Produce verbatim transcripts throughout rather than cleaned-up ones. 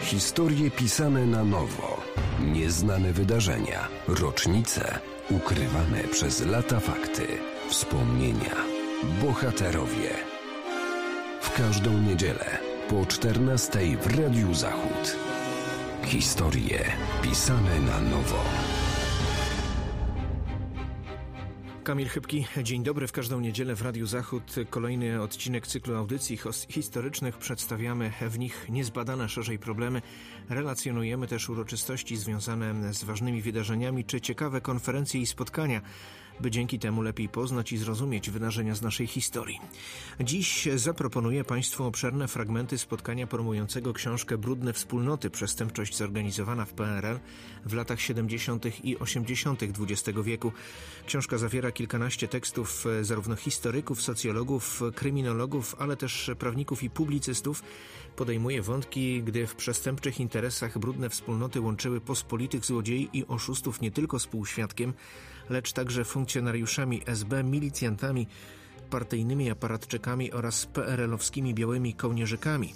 Historie pisane na nowo. Nieznane wydarzenia, rocznice, ukrywane przez lata fakty, wspomnienia, bohaterowie. W każdą niedzielę po czternastej w Radiu Zachód. Historie pisane na nowo. Kamil Chybki, dzień dobry. W każdą niedzielę w Radiu Zachód kolejny odcinek cyklu audycji historycznych. Przedstawiamy w nich niezbadane szerzej problemy. Relacjonujemy też uroczystości związane z ważnymi wydarzeniami czy ciekawe konferencje i spotkania, by dzięki temu lepiej poznać i zrozumieć wydarzenia z naszej historii. Dziś zaproponuję Państwu obszerne fragmenty spotkania promującego książkę Brudne wspólnoty. Przestępczość zorganizowana w P R L w latach siedemdziesiątych i osiemdziesiątych dwudziestego wieku. Książka zawiera kilkanaście tekstów zarówno historyków, socjologów, kryminologów, ale też prawników i publicystów. Podejmuje wątki, gdy w przestępczych interesach brudne wspólnoty łączyły pospolitych złodziei i oszustów nie tylko z półświadkiem, lecz także funkcjonariuszami S B, milicjantami, partyjnymi aparatczykami oraz P R L-owskimi białymi kołnierzykami.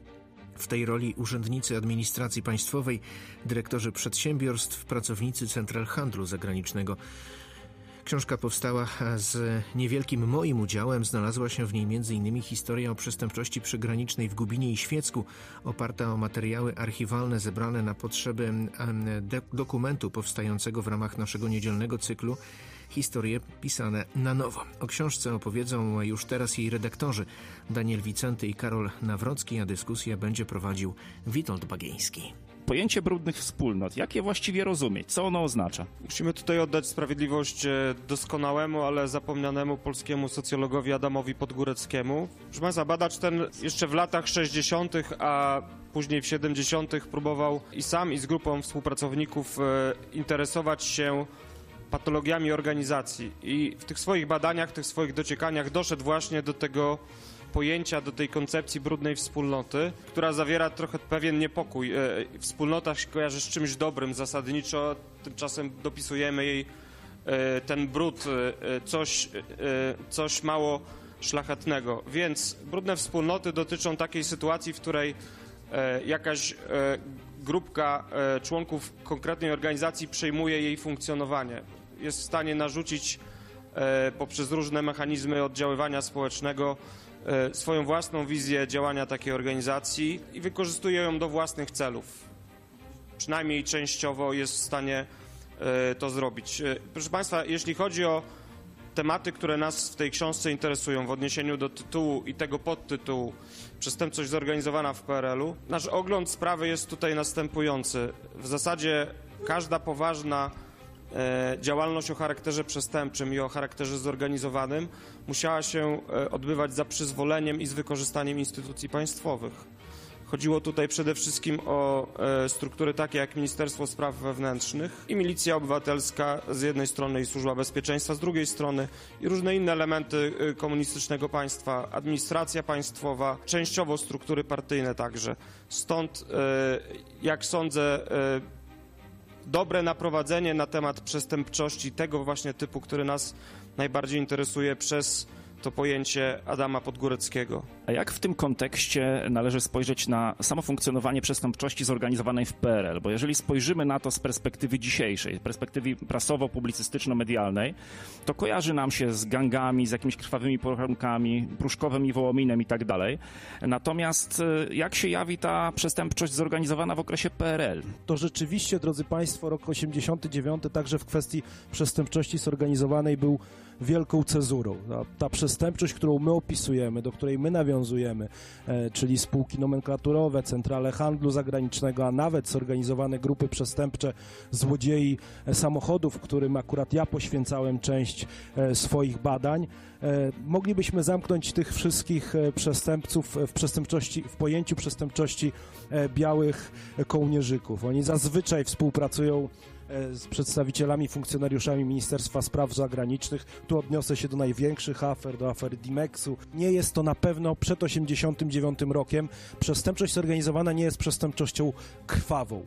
W tej roli urzędnicy administracji państwowej, dyrektorzy przedsiębiorstw, pracownicy central handlu zagranicznego. Książka powstała z niewielkim moim udziałem. Znalazła się w niej między innymi historia o przestępczości przygranicznej w Gubinie i Świecku, oparta o materiały archiwalne zebrane na potrzeby dokumentu powstającego w ramach naszego niedzielnego cyklu Historie pisane na nowo. O książce opowiedzą już teraz jej redaktorzy Daniel Wicenty i Karol Nawrocki, a dyskusję będzie prowadził Witold Bagieński. Pojęcie brudnych wspólnot, jak je właściwie rozumieć? Co ono oznacza? Musimy tutaj oddać sprawiedliwość doskonałemu, ale zapomnianemu polskiemu socjologowi Adamowi Podgóreckiemu. Proszę Państwa, badacz ten jeszcze w latach sześćdziesiątych, a później w siedemdziesiątych próbował i sam, i z grupą współpracowników interesować się patologiami organizacji. I w tych swoich badaniach, w tych swoich dociekaniach doszedł właśnie do tego pojęcia, do tej koncepcji brudnej wspólnoty, która zawiera trochę pewien niepokój. Wspólnota się kojarzy z czymś dobrym zasadniczo, tymczasem dopisujemy jej ten brud, coś, coś mało szlachetnego. Więc brudne wspólnoty dotyczą takiej sytuacji, w której jakaś grupka członków konkretnej organizacji przejmuje jej funkcjonowanie. Jest w stanie narzucić poprzez różne mechanizmy oddziaływania społecznego swoją własną wizję działania takiej organizacji i wykorzystuje ją do własnych celów. Przynajmniej częściowo jest w stanie to zrobić. Proszę Państwa, jeśli chodzi o tematy, które nas w tej książce interesują w odniesieniu do tytułu i tego podtytułu Przestępczość zorganizowana w P R L-u, nasz ogląd sprawy jest tutaj następujący. W zasadzie każda poważna e, działalność o charakterze przestępczym i o charakterze zorganizowanym musiała się e, odbywać za przyzwoleniem i z wykorzystaniem instytucji państwowych. Chodziło tutaj przede wszystkim o e, struktury takie jak Ministerstwo Spraw Wewnętrznych i Milicja Obywatelska z jednej strony i Służba Bezpieczeństwa z drugiej strony i różne inne elementy e, komunistycznego państwa, administracja państwowa, częściowo struktury partyjne także. Stąd, e, jak sądzę, e, dobre naprowadzenie na temat przestępczości tego właśnie typu, który nas najbardziej interesuje przez to pojęcie Adama Podgóreckiego. A jak w tym kontekście należy spojrzeć na samo funkcjonowanie przestępczości zorganizowanej w P R L? Bo jeżeli spojrzymy na to z perspektywy dzisiejszej, perspektywy prasowo-publicystyczno-medialnej, to kojarzy nam się z gangami, z jakimiś krwawymi porankami, Pruszkowem i Wołominem i tak dalej. Natomiast jak się jawi ta przestępczość zorganizowana w okresie P R L? To rzeczywiście, drodzy Państwo, rok osiemdziesiąty dziewiąty także w kwestii przestępczości zorganizowanej był wielką cezurą. Ta, ta przestępczość, którą my opisujemy, do której my nawiązujemy, e, czyli spółki nomenklaturowe, centrale handlu zagranicznego, a nawet zorganizowane grupy przestępcze, złodziei e, samochodów, którym akurat ja poświęcałem część e, swoich badań, e, moglibyśmy zamknąć tych wszystkich e, przestępców w przestępczości, w pojęciu przestępczości e, białych kołnierzyków. Oni zazwyczaj współpracują z przedstawicielami, funkcjonariuszami Ministerstwa Spraw Zagranicznych. Tu odniosę się do największych afer, do afery Dimexu. Nie jest to na pewno przed osiemdziesiątym dziewiątym rokiem. Przestępczość zorganizowana nie jest przestępczością krwawą.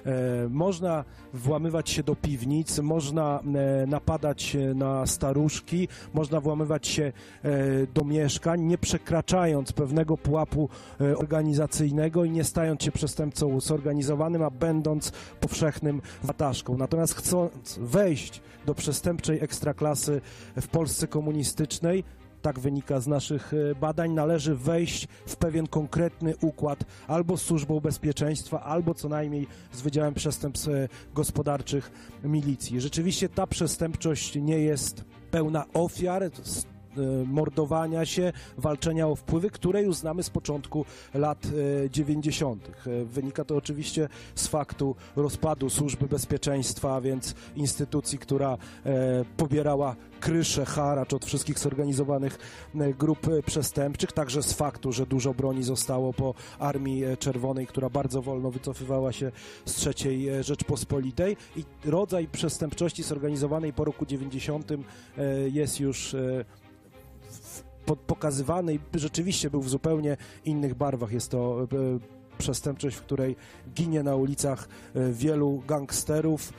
Można włamywać się do piwnic, można napadać na staruszki, można włamywać się do mieszkań, nie przekraczając pewnego pułapu organizacyjnego i nie stając się przestępcą zorganizowanym, a będąc powszechnym wataszką. Natomiast chcąc wejść do przestępczej ekstraklasy w Polsce komunistycznej, tak wynika z naszych badań, należy wejść w pewien konkretny układ albo z Służbą Bezpieczeństwa, albo co najmniej z Wydziałem Przestępstw Gospodarczych Milicji. Rzeczywiście ta przestępczość nie jest pełna ofiar, mordowania się, walczenia o wpływy, które już znamy z początku lat dziewięćdziesiątych. Wynika to oczywiście z faktu rozpadu Służby Bezpieczeństwa, a więc instytucji, która pobierała kryszę, haracz od wszystkich zorganizowanych grup przestępczych, także z faktu, że dużo broni zostało po Armii Czerwonej, która bardzo wolno wycofywała się z trzeciej Rzeczpospolitej i rodzaj przestępczości zorganizowanej po roku dziewięćdziesiątym jest już pokazywany i rzeczywiście był w zupełnie innych barwach. Jest to przestępczość, w której ginie na ulicach wielu gangsterów,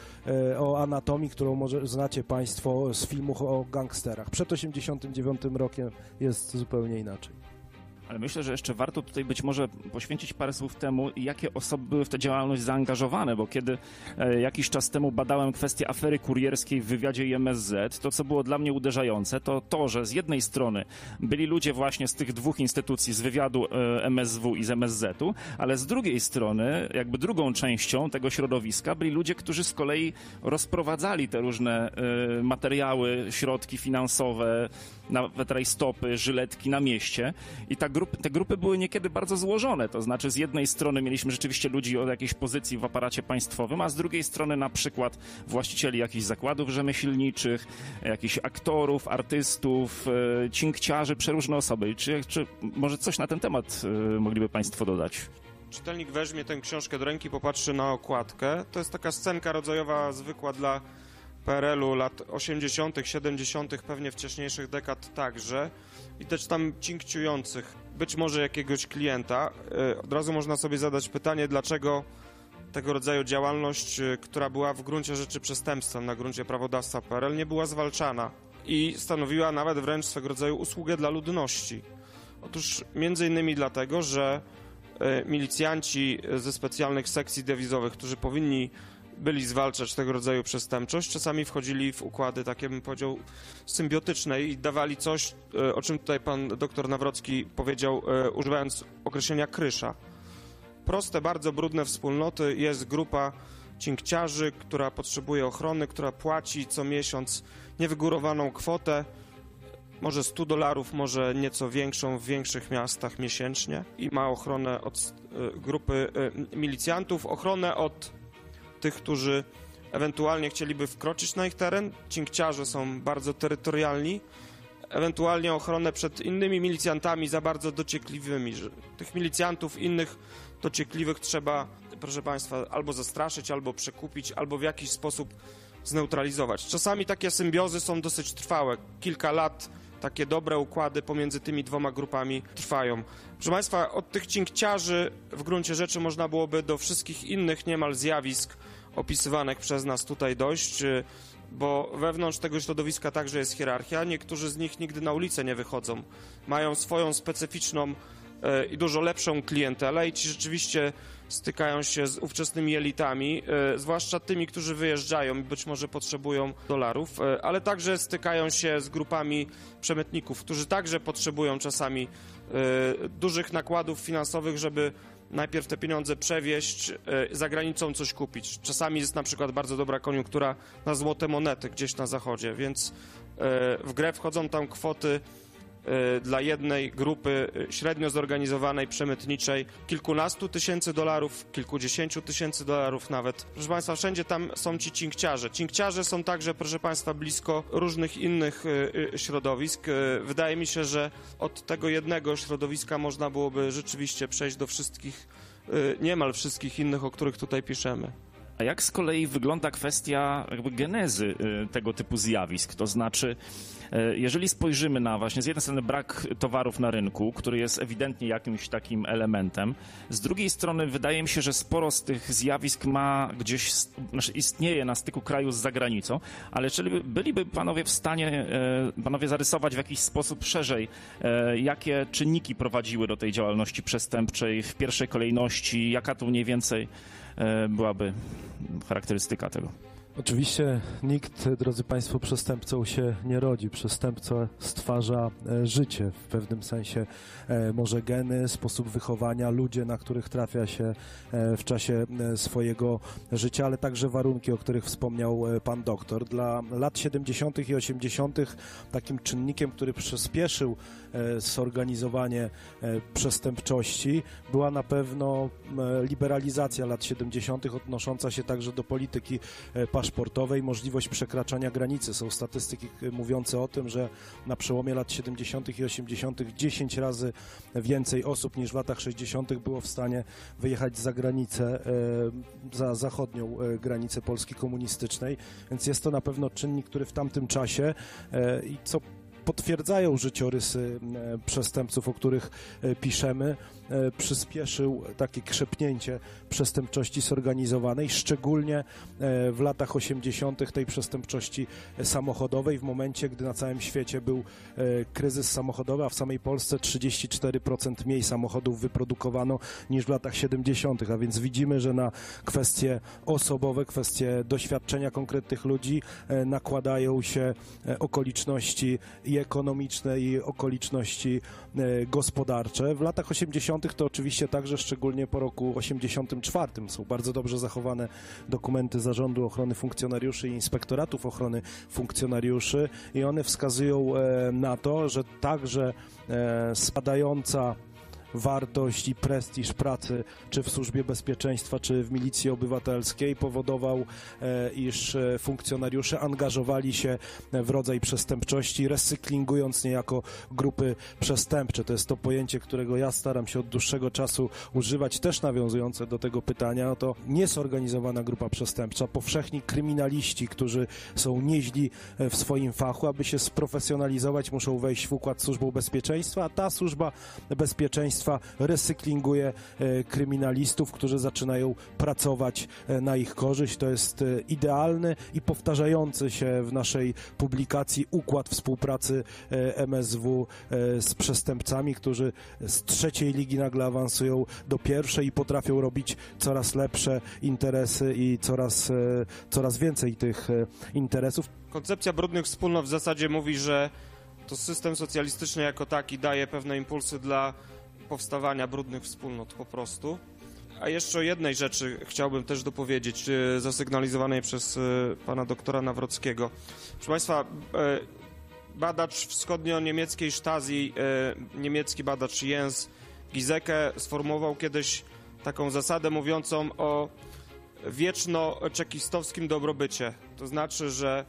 o anatomii, którą może znacie Państwo z filmów o gangsterach. Przed osiemdziesiątym dziewiątym rokiem jest zupełnie inaczej. Ale myślę, że jeszcze warto tutaj być może poświęcić parę słów temu, jakie osoby były w tę działalność zaangażowane, bo kiedy e, jakiś czas temu badałem kwestię afery kurierskiej w wywiadzie I M S Z, to co było dla mnie uderzające, to to, że z jednej strony byli ludzie właśnie z tych dwóch instytucji, z wywiadu e, M S W i z M S Z u, ale z drugiej strony, jakby drugą częścią tego środowiska byli ludzie, którzy z kolei rozprowadzali te różne e, materiały, środki finansowe, nawet rajstopy, żyletki na mieście i ta grup, te grupy były niekiedy bardzo złożone, to znaczy z jednej strony mieliśmy rzeczywiście ludzi od jakiejś pozycji w aparacie państwowym, a z drugiej strony na przykład właścicieli jakichś zakładów rzemieślniczych, jakichś aktorów, artystów, e, cinkciarzy, przeróżne osoby. Czy, czy może coś na ten temat e, mogliby Państwo dodać? Czytelnik weźmie tę książkę do ręki, popatrzy na okładkę. To jest taka scenka rodzajowa zwykła dla P R L u lat osiemdziesiątych, siedemdziesiątych, pewnie wcześniejszych dekad także. Widać tam cinkciujących, być może jakiegoś klienta. Od razu można sobie zadać pytanie, dlaczego tego rodzaju działalność, która była w gruncie rzeczy przestępstwem na gruncie prawodawstwa P R L, nie była zwalczana i stanowiła nawet wręcz swego rodzaju usługę dla ludności. Otóż między innymi dlatego, że milicjanci ze specjalnych sekcji dewizowych, którzy powinni byli zwalczać tego rodzaju przestępczość, czasami wchodzili w układy, takie bym powiedział, symbiotyczne i dawali coś, o czym tutaj pan doktor Nawrocki powiedział, używając określenia krysza. Proste, bardzo brudne wspólnoty, jest grupa cinkciarzy, która potrzebuje ochrony, która płaci co miesiąc niewygórowaną kwotę, może sto dolarów, może nieco większą w większych miastach miesięcznie i ma ochronę od grupy milicjantów, ochronę od tych, którzy ewentualnie chcieliby wkroczyć na ich teren. Cinkciarze są bardzo terytorialni, ewentualnie ochronę przed innymi milicjantami za bardzo dociekliwymi. Że tych milicjantów innych dociekliwych trzeba, proszę Państwa, albo zastraszyć, albo przekupić, albo w jakiś sposób zneutralizować. Czasami takie symbiozy są dosyć trwałe. Kilka lat takie dobre układy pomiędzy tymi dwoma grupami trwają. Proszę Państwa, od tych cinkciarzy w gruncie rzeczy można byłoby do wszystkich innych niemal zjawisk opisywanych przez nas tutaj dojść, bo wewnątrz tego środowiska także jest hierarchia. Niektórzy z nich nigdy na ulicę nie wychodzą. Mają swoją specyficzną i dużo lepszą klientelę i ci rzeczywiście stykają się z ówczesnymi elitami, e, zwłaszcza tymi, którzy wyjeżdżają i być może potrzebują dolarów, e, ale także stykają się z grupami przemytników, którzy także potrzebują czasami e, dużych nakładów finansowych, żeby najpierw te pieniądze przewieźć, e, za granicą coś kupić. Czasami jest na przykład bardzo dobra koniunktura na złote monety gdzieś na zachodzie, więc e, w grę wchodzą tam kwoty dla jednej grupy średnio zorganizowanej, przemytniczej kilkunastu tysięcy dolarów, kilkudziesięciu tysięcy dolarów nawet. Proszę Państwa, wszędzie tam są ci cinkciarze. Cinkciarze są także, proszę Państwa, blisko różnych innych środowisk. Wydaje mi się, że od tego jednego środowiska można byłoby rzeczywiście przejść do wszystkich, niemal wszystkich innych, o których tutaj piszemy. A jak z kolei wygląda kwestia jakby genezy tego typu zjawisk? To znaczy, jeżeli spojrzymy na właśnie z jednej strony brak towarów na rynku, który jest ewidentnie jakimś takim elementem, z drugiej strony wydaje mi się, że sporo z tych zjawisk ma gdzieś, znaczy istnieje na styku kraju z zagranicą, ale czyli byliby panowie w stanie, panowie zarysować w jakiś sposób szerzej, jakie czynniki prowadziły do tej działalności przestępczej w pierwszej kolejności, jaka tu mniej więcej byłaby charakterystyka tego? Oczywiście nikt, drodzy Państwo, przestępcą się nie rodzi. Przestępca stwarza życie, w pewnym sensie może geny, sposób wychowania, ludzie, na których trafia się w czasie swojego życia, ale także warunki, o których wspomniał pan doktor. Dla lat siedemdziesiątych i osiemdziesiątych takim czynnikiem, który przyspieszył zorganizowanie przestępczości, była na pewno liberalizacja lat siedemdziesiątych odnosząca się także do polityki paszportowej, możliwość przekraczania granicy. Są statystyki mówiące o tym, że na przełomie lat siedemdziesiątych i osiemdziesiątych dziesięć razy więcej osób niż w latach sześćdziesiątych było w stanie wyjechać za granicę, za zachodnią granicę Polski komunistycznej, więc jest to na pewno czynnik, który w tamtym czasie i co potwierdzają życiorysy przestępców, o których piszemy, przyspieszył takie krzepnięcie przestępczości zorganizowanej, szczególnie w latach osiemdziesiątych tej przestępczości samochodowej, w momencie, gdy na całym świecie był kryzys samochodowy, a w samej Polsce trzydzieści cztery procent mniej samochodów wyprodukowano niż w latach siedemdziesiątych, a więc widzimy, że na kwestie osobowe, kwestie doświadczenia konkretnych ludzi nakładają się okoliczności i ekonomiczne, i okoliczności gospodarcze. W latach osiemdziesiątych to oczywiście także, szczególnie po roku osiemdziesiątym czwartym, są bardzo dobrze zachowane dokumenty Zarządu Ochrony Funkcjonariuszy i Inspektoratów Ochrony Funkcjonariuszy i one wskazują na to, że także spadająca wartość i prestiż pracy, czy w Służbie Bezpieczeństwa, czy w Milicji Obywatelskiej powodował, e, iż funkcjonariusze angażowali się w rodzaj przestępczości, recyklingując niejako grupy przestępcze. To jest to pojęcie, którego ja staram się od dłuższego czasu używać, też nawiązujące do tego pytania. To niezorganizowana grupa przestępcza, powszechni kryminaliści, którzy są nieźli w swoim fachu, aby się sprofesjonalizować, muszą wejść w układ z Służbą Bezpieczeństwa, a ta Służba Bezpieczeństwa recyklinguje kryminalistów, którzy zaczynają pracować na ich korzyść. To jest idealny i powtarzający się w naszej publikacji układ współpracy M S W z przestępcami, którzy z trzeciej ligi nagle awansują do pierwszej i potrafią robić coraz lepsze interesy i coraz, coraz więcej tych interesów. Koncepcja brudnych wspólnot w zasadzie mówi, że to system socjalistyczny jako taki daje pewne impulsy dla powstawania brudnych wspólnot po prostu. A jeszcze o jednej rzeczy chciałbym też dopowiedzieć, zasygnalizowanej przez pana doktora Nawrockiego. Proszę Państwa, badacz wschodnio-niemieckiej Stasi, niemiecki badacz Jens Giesecke sformułował kiedyś taką zasadę mówiącą o wieczno-czekistowskim dobrobycie. To znaczy, że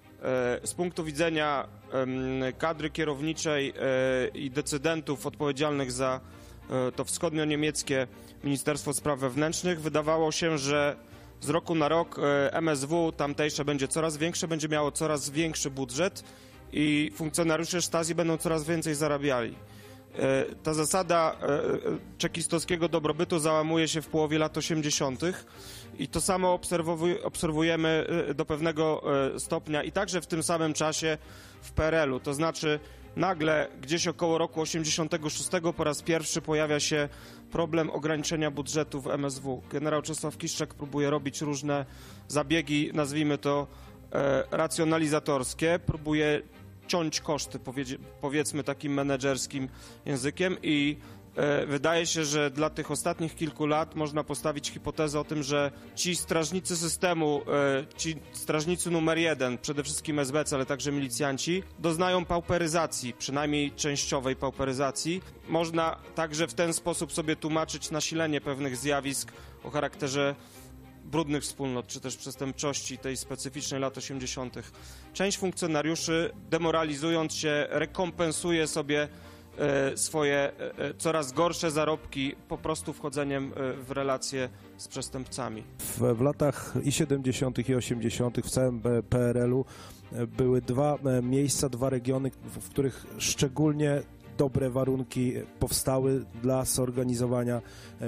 z punktu widzenia kadry kierowniczej i decydentów odpowiedzialnych za to wschodnio-niemieckie Ministerstwo Spraw Wewnętrznych wydawało się, że z roku na rok M S W tamtejsze będzie coraz większe, będzie miało coraz większy budżet i funkcjonariusze Stasi będą coraz więcej zarabiali. Ta zasada czekistowskiego dobrobytu załamuje się w połowie lat osiemdziesiątych i to samo obserwujemy do pewnego stopnia i także w tym samym czasie w P R L u. To znaczy nagle gdzieś około roku osiemdziesiątego szóstego po raz pierwszy pojawia się problem ograniczenia budżetu w M S W. Generał Czesław Kiszczak próbuje robić różne zabiegi, nazwijmy to racjonalizatorskie, próbuje ciąć koszty, powiedzmy takim menedżerskim językiem i e, wydaje się, że dla tych ostatnich kilku lat można postawić hipotezę o tym, że ci strażnicy systemu, e, ci strażnicy numer jeden, przede wszystkim S B C, ale także milicjanci, doznają pauperyzacji, przynajmniej częściowej pauperyzacji. Można także w ten sposób sobie tłumaczyć nasilenie pewnych zjawisk o charakterze brudnych wspólnot, czy też przestępczości tej specyficznej lat osiemdziesiątych. Część funkcjonariuszy, demoralizując się, rekompensuje sobie swoje coraz gorsze zarobki po prostu wchodzeniem w relacje z przestępcami. W, w latach i siedemdziesiątych i osiemdziesiątych w całym P R L-u były dwa miejsca, dwa regiony, w których szczególnie dobre warunki powstały dla zorganizowania,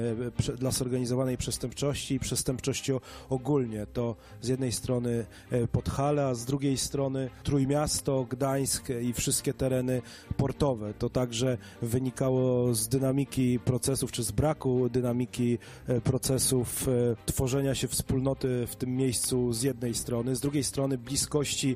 dla zorganizowanej przestępczości i przestępczości ogólnie. To z jednej strony Podhale, a z drugiej strony Trójmiasto, Gdańsk i wszystkie tereny portowe. To także wynikało z dynamiki procesów, czy z braku dynamiki procesów tworzenia się wspólnoty w tym miejscu z jednej strony, z drugiej strony bliskości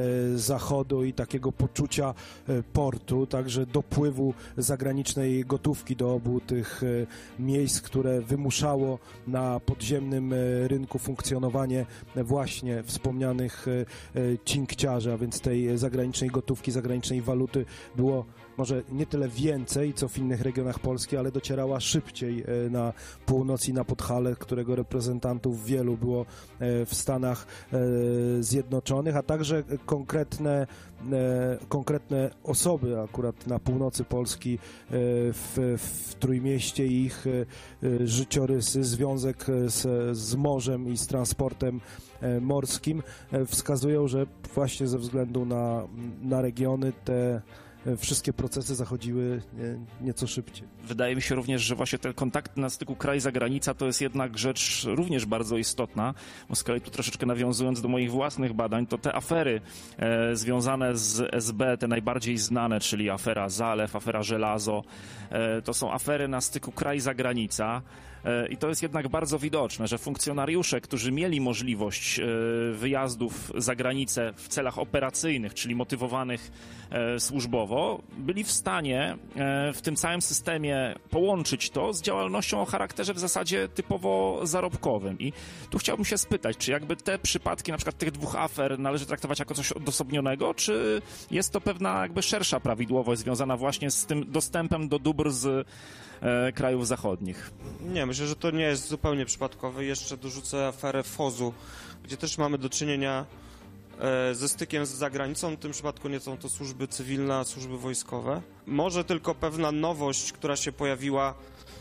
Zachodu i takiego poczucia portu, także dopływu zagranicznej gotówki do obu tych miejsc, które wymuszało na podziemnym rynku funkcjonowanie właśnie wspomnianych cinkciarzy, a więc tej zagranicznej gotówki, zagranicznej waluty było może nie tyle więcej, co w innych regionach Polski, ale docierała szybciej na północ i na Podhale, którego reprezentantów wielu było w Stanach Zjednoczonych, a także konkretne, konkretne osoby akurat na północy Polski w, w Trójmieście i ich życiorysy, związek z, z morzem i z transportem morskim wskazują, że właśnie ze względu na, na regiony te wszystkie procesy zachodziły nieco szybciej. Wydaje mi się również, że właśnie ten kontakt na styku kraj-zagranica to jest jednak rzecz również bardzo istotna, bo z kolei tu troszeczkę nawiązując do moich własnych badań, to te afery e, związane z S B, te najbardziej znane, czyli afera Zalew, afera Żelazo, e, to są afery na styku kraj-zagranica. I to jest jednak bardzo widoczne, że funkcjonariusze, którzy mieli możliwość wyjazdów za granicę w celach operacyjnych, czyli motywowanych służbowo, byli w stanie w tym całym systemie połączyć to z działalnością o charakterze w zasadzie typowo zarobkowym. I tu chciałbym się spytać, czy jakby te przypadki, na przykład tych dwóch afer, należy traktować jako coś odosobnionego, czy jest to pewna jakby szersza prawidłowość związana właśnie z tym dostępem do dóbr z e, krajów zachodnich? Nie, myślę, że to nie jest zupełnie przypadkowe. Jeszcze dorzucę aferę Fozu, gdzie też mamy do czynienia e, ze stykiem z zagranicą. W tym przypadku nie są to służby cywilne, a służby wojskowe. Może tylko pewna nowość, która się pojawiła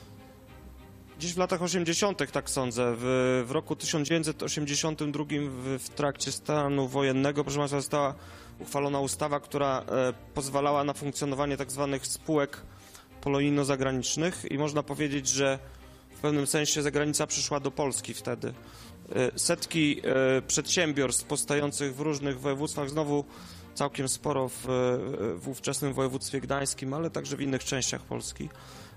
gdzieś w latach osiemdziesiątych, tak sądzę. W, w roku tysiąc dziewięćset osiemdziesiątym drugim w, w trakcie stanu wojennego, proszę Państwa, została uchwalona ustawa, która e, pozwalała na funkcjonowanie tak zwanych spółek polonijno-zagranicznych i można powiedzieć, że w pewnym sensie zagranica przyszła do Polski wtedy. E, setki e, przedsiębiorstw powstających w różnych województwach, znowu całkiem sporo w, w ówczesnym województwie gdańskim, ale także w innych częściach Polski,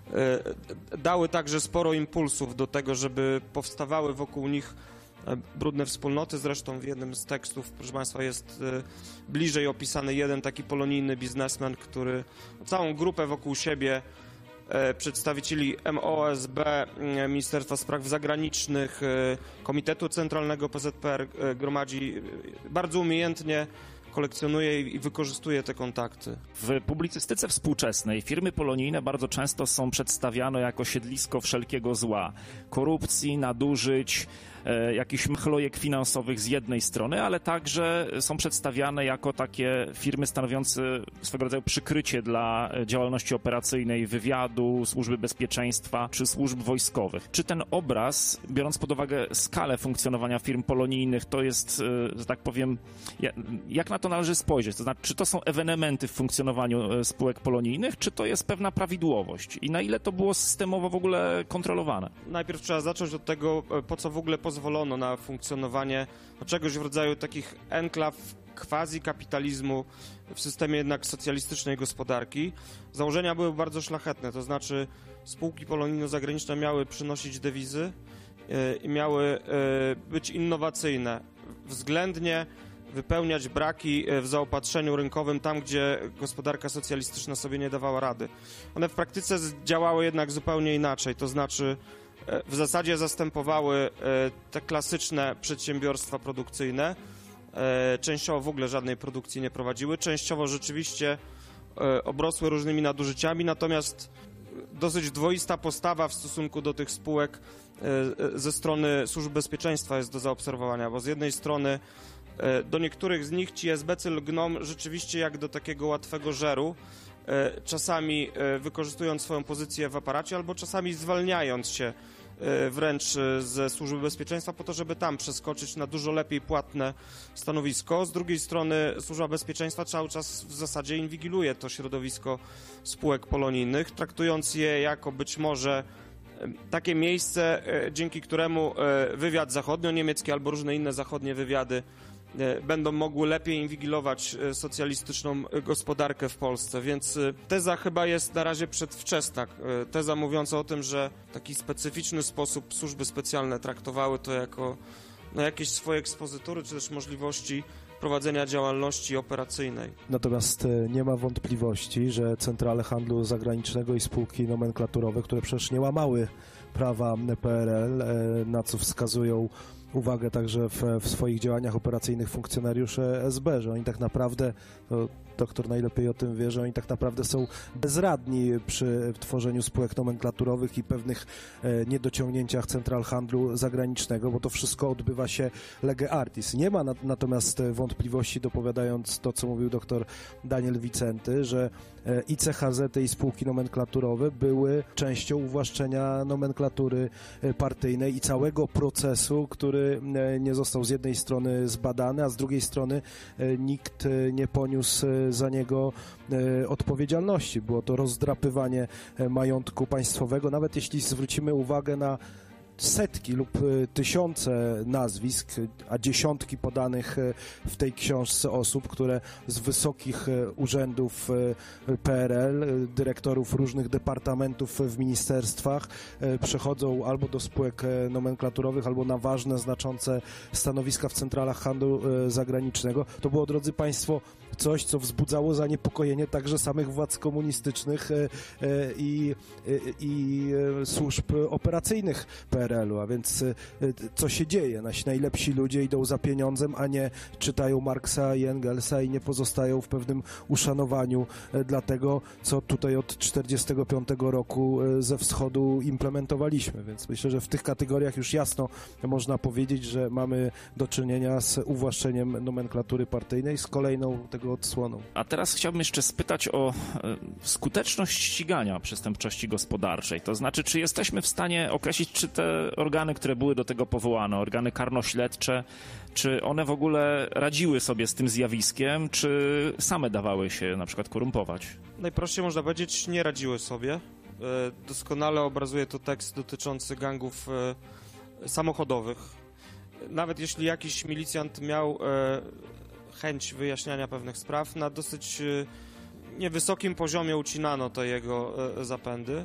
dały także sporo impulsów do tego, żeby powstawały wokół nich brudne wspólnoty. Zresztą w jednym z tekstów, proszę Państwa, jest bliżej opisany jeden taki polonijny biznesmen, który całą grupę wokół siebie przedstawicieli M O, S B, Ministerstwa Spraw Zagranicznych, Komitetu Centralnego P Z P R gromadzi bardzo umiejętnie, kolekcjonuje i wykorzystuje te kontakty. W publicystyce współczesnej firmy polonijne bardzo często są przedstawiane jako siedlisko wszelkiego zła, korupcji, nadużyć, e, jakichś machlojek finansowych z jednej strony, ale także są przedstawiane jako takie firmy stanowiące swego rodzaju przykrycie dla działalności operacyjnej, wywiadu, służby bezpieczeństwa czy służb wojskowych. Czy ten obraz, biorąc pod uwagę skalę funkcjonowania firm polonijnych, to jest, e, że tak powiem, jak na to należy spojrzeć? To znaczy, czy to są ewenementy w funkcjonowaniu spółek polonijnych, czy to jest pewna prawidłowość? I na ile to było systemowo w ogóle kontrolowane? Najpierw trzeba zacząć od tego, po co w ogóle pozwolono na funkcjonowanie czegoś w rodzaju takich enklaw quasi-kapitalizmu w systemie jednak socjalistycznej gospodarki. Założenia były bardzo szlachetne, to znaczy spółki polonijno-zagraniczne miały przynosić dewizy i miały być innowacyjne, względnie wypełniać braki w zaopatrzeniu rynkowym tam, gdzie gospodarka socjalistyczna sobie nie dawała rady. One w praktyce działały jednak zupełnie inaczej, to znaczy w zasadzie zastępowały te klasyczne przedsiębiorstwa produkcyjne, częściowo w ogóle żadnej produkcji nie prowadziły, częściowo rzeczywiście obrosły różnymi nadużyciami, natomiast dosyć dwoista postawa w stosunku do tych spółek ze strony służb bezpieczeństwa jest do zaobserwowania, bo z jednej strony do niektórych z nich ci es be cy lgną rzeczywiście jak do takiego łatwego żeru czasami wykorzystując swoją pozycję w aparacie, albo czasami zwalniając się wręcz ze Służby Bezpieczeństwa po to, żeby tam przeskoczyć na dużo lepiej płatne stanowisko. Z drugiej strony Służba Bezpieczeństwa cały czas w zasadzie inwigiluje to środowisko spółek polonijnych, traktując je jako być może takie miejsce, dzięki któremu wywiad zachodnio-niemiecki albo różne inne zachodnie wywiady będą mogły lepiej inwigilować socjalistyczną gospodarkę w Polsce, więc teza chyba jest na razie przedwczesna. Teza mówiąca o tym, że w taki specyficzny sposób służby specjalne traktowały to jako no, jakieś swoje ekspozytury, czy też możliwości prowadzenia działalności operacyjnej. Natomiast nie ma wątpliwości, że centrale handlu zagranicznego i spółki nomenklaturowe, które przecież nie łamały prawa P R L, na co wskazują uwagę także w, w swoich działaniach operacyjnych funkcjonariusze S B, że oni tak naprawdę, to doktor najlepiej o tym wie, że oni tak naprawdę są bezradni przy tworzeniu spółek nomenklaturowych i pewnych e, niedociągnięciach central handlu zagranicznego, bo to wszystko odbywa się lege artis. Nie ma na, natomiast wątpliwości, dopowiadając to, co mówił doktor Daniel Wicenty, że e, i C H Z i spółki nomenklaturowe były częścią uwłaszczenia nomenklatury partyjnej i całego procesu, który e, nie został z jednej strony zbadany, a z drugiej strony e, nikt nie poniósł za niego e, odpowiedzialności. Było to rozdrapywanie e, majątku państwowego, nawet jeśli zwrócimy uwagę na setki lub tysiące nazwisk, a dziesiątki podanych w tej książce osób, które z wysokich urzędów P R L, dyrektorów różnych departamentów w ministerstwach przechodzą albo do spółek nomenklaturowych, albo na ważne, znaczące stanowiska w centralach handlu zagranicznego. To było, drodzy Państwo, coś, co wzbudzało zaniepokojenie także samych władz komunistycznych i, i, i służb operacyjnych P R L-u, a więc co się dzieje? Nasi najlepsi ludzie idą za pieniądzem, a nie czytają Marksa i Engelsa i nie pozostają w pewnym uszanowaniu dla tego, co tutaj od czterdziestego piątego roku ze wschodu implementowaliśmy, więc myślę, że w tych kategoriach już jasno można powiedzieć, że mamy do czynienia z uwłaszczeniem nomenklatury partyjnej, z kolejną tego odsłoną. A teraz chciałbym jeszcze spytać o skuteczność ścigania przestępczości gospodarczej, to znaczy, czy jesteśmy w stanie określić, czy te organy, które były do tego powołane, organy karnośledcze, czy one w ogóle radziły sobie z tym zjawiskiem, czy same dawały się na przykład korumpować? Najprościej można powiedzieć, nie radziły sobie. Doskonale obrazuje to tekst dotyczący gangów samochodowych. Nawet jeśli jakiś milicjant miał chęć wyjaśniania pewnych spraw, na dosyć niewysokim poziomie ucinano te jego zapędy.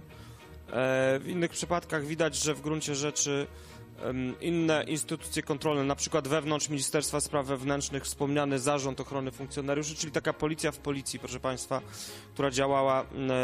W innych przypadkach widać, że w gruncie rzeczy inne instytucje kontrolne, na przykład wewnątrz Ministerstwa Spraw Wewnętrznych wspomniany Zarząd Ochrony Funkcjonariuszy, czyli taka policja w policji, proszę Państwa, która działała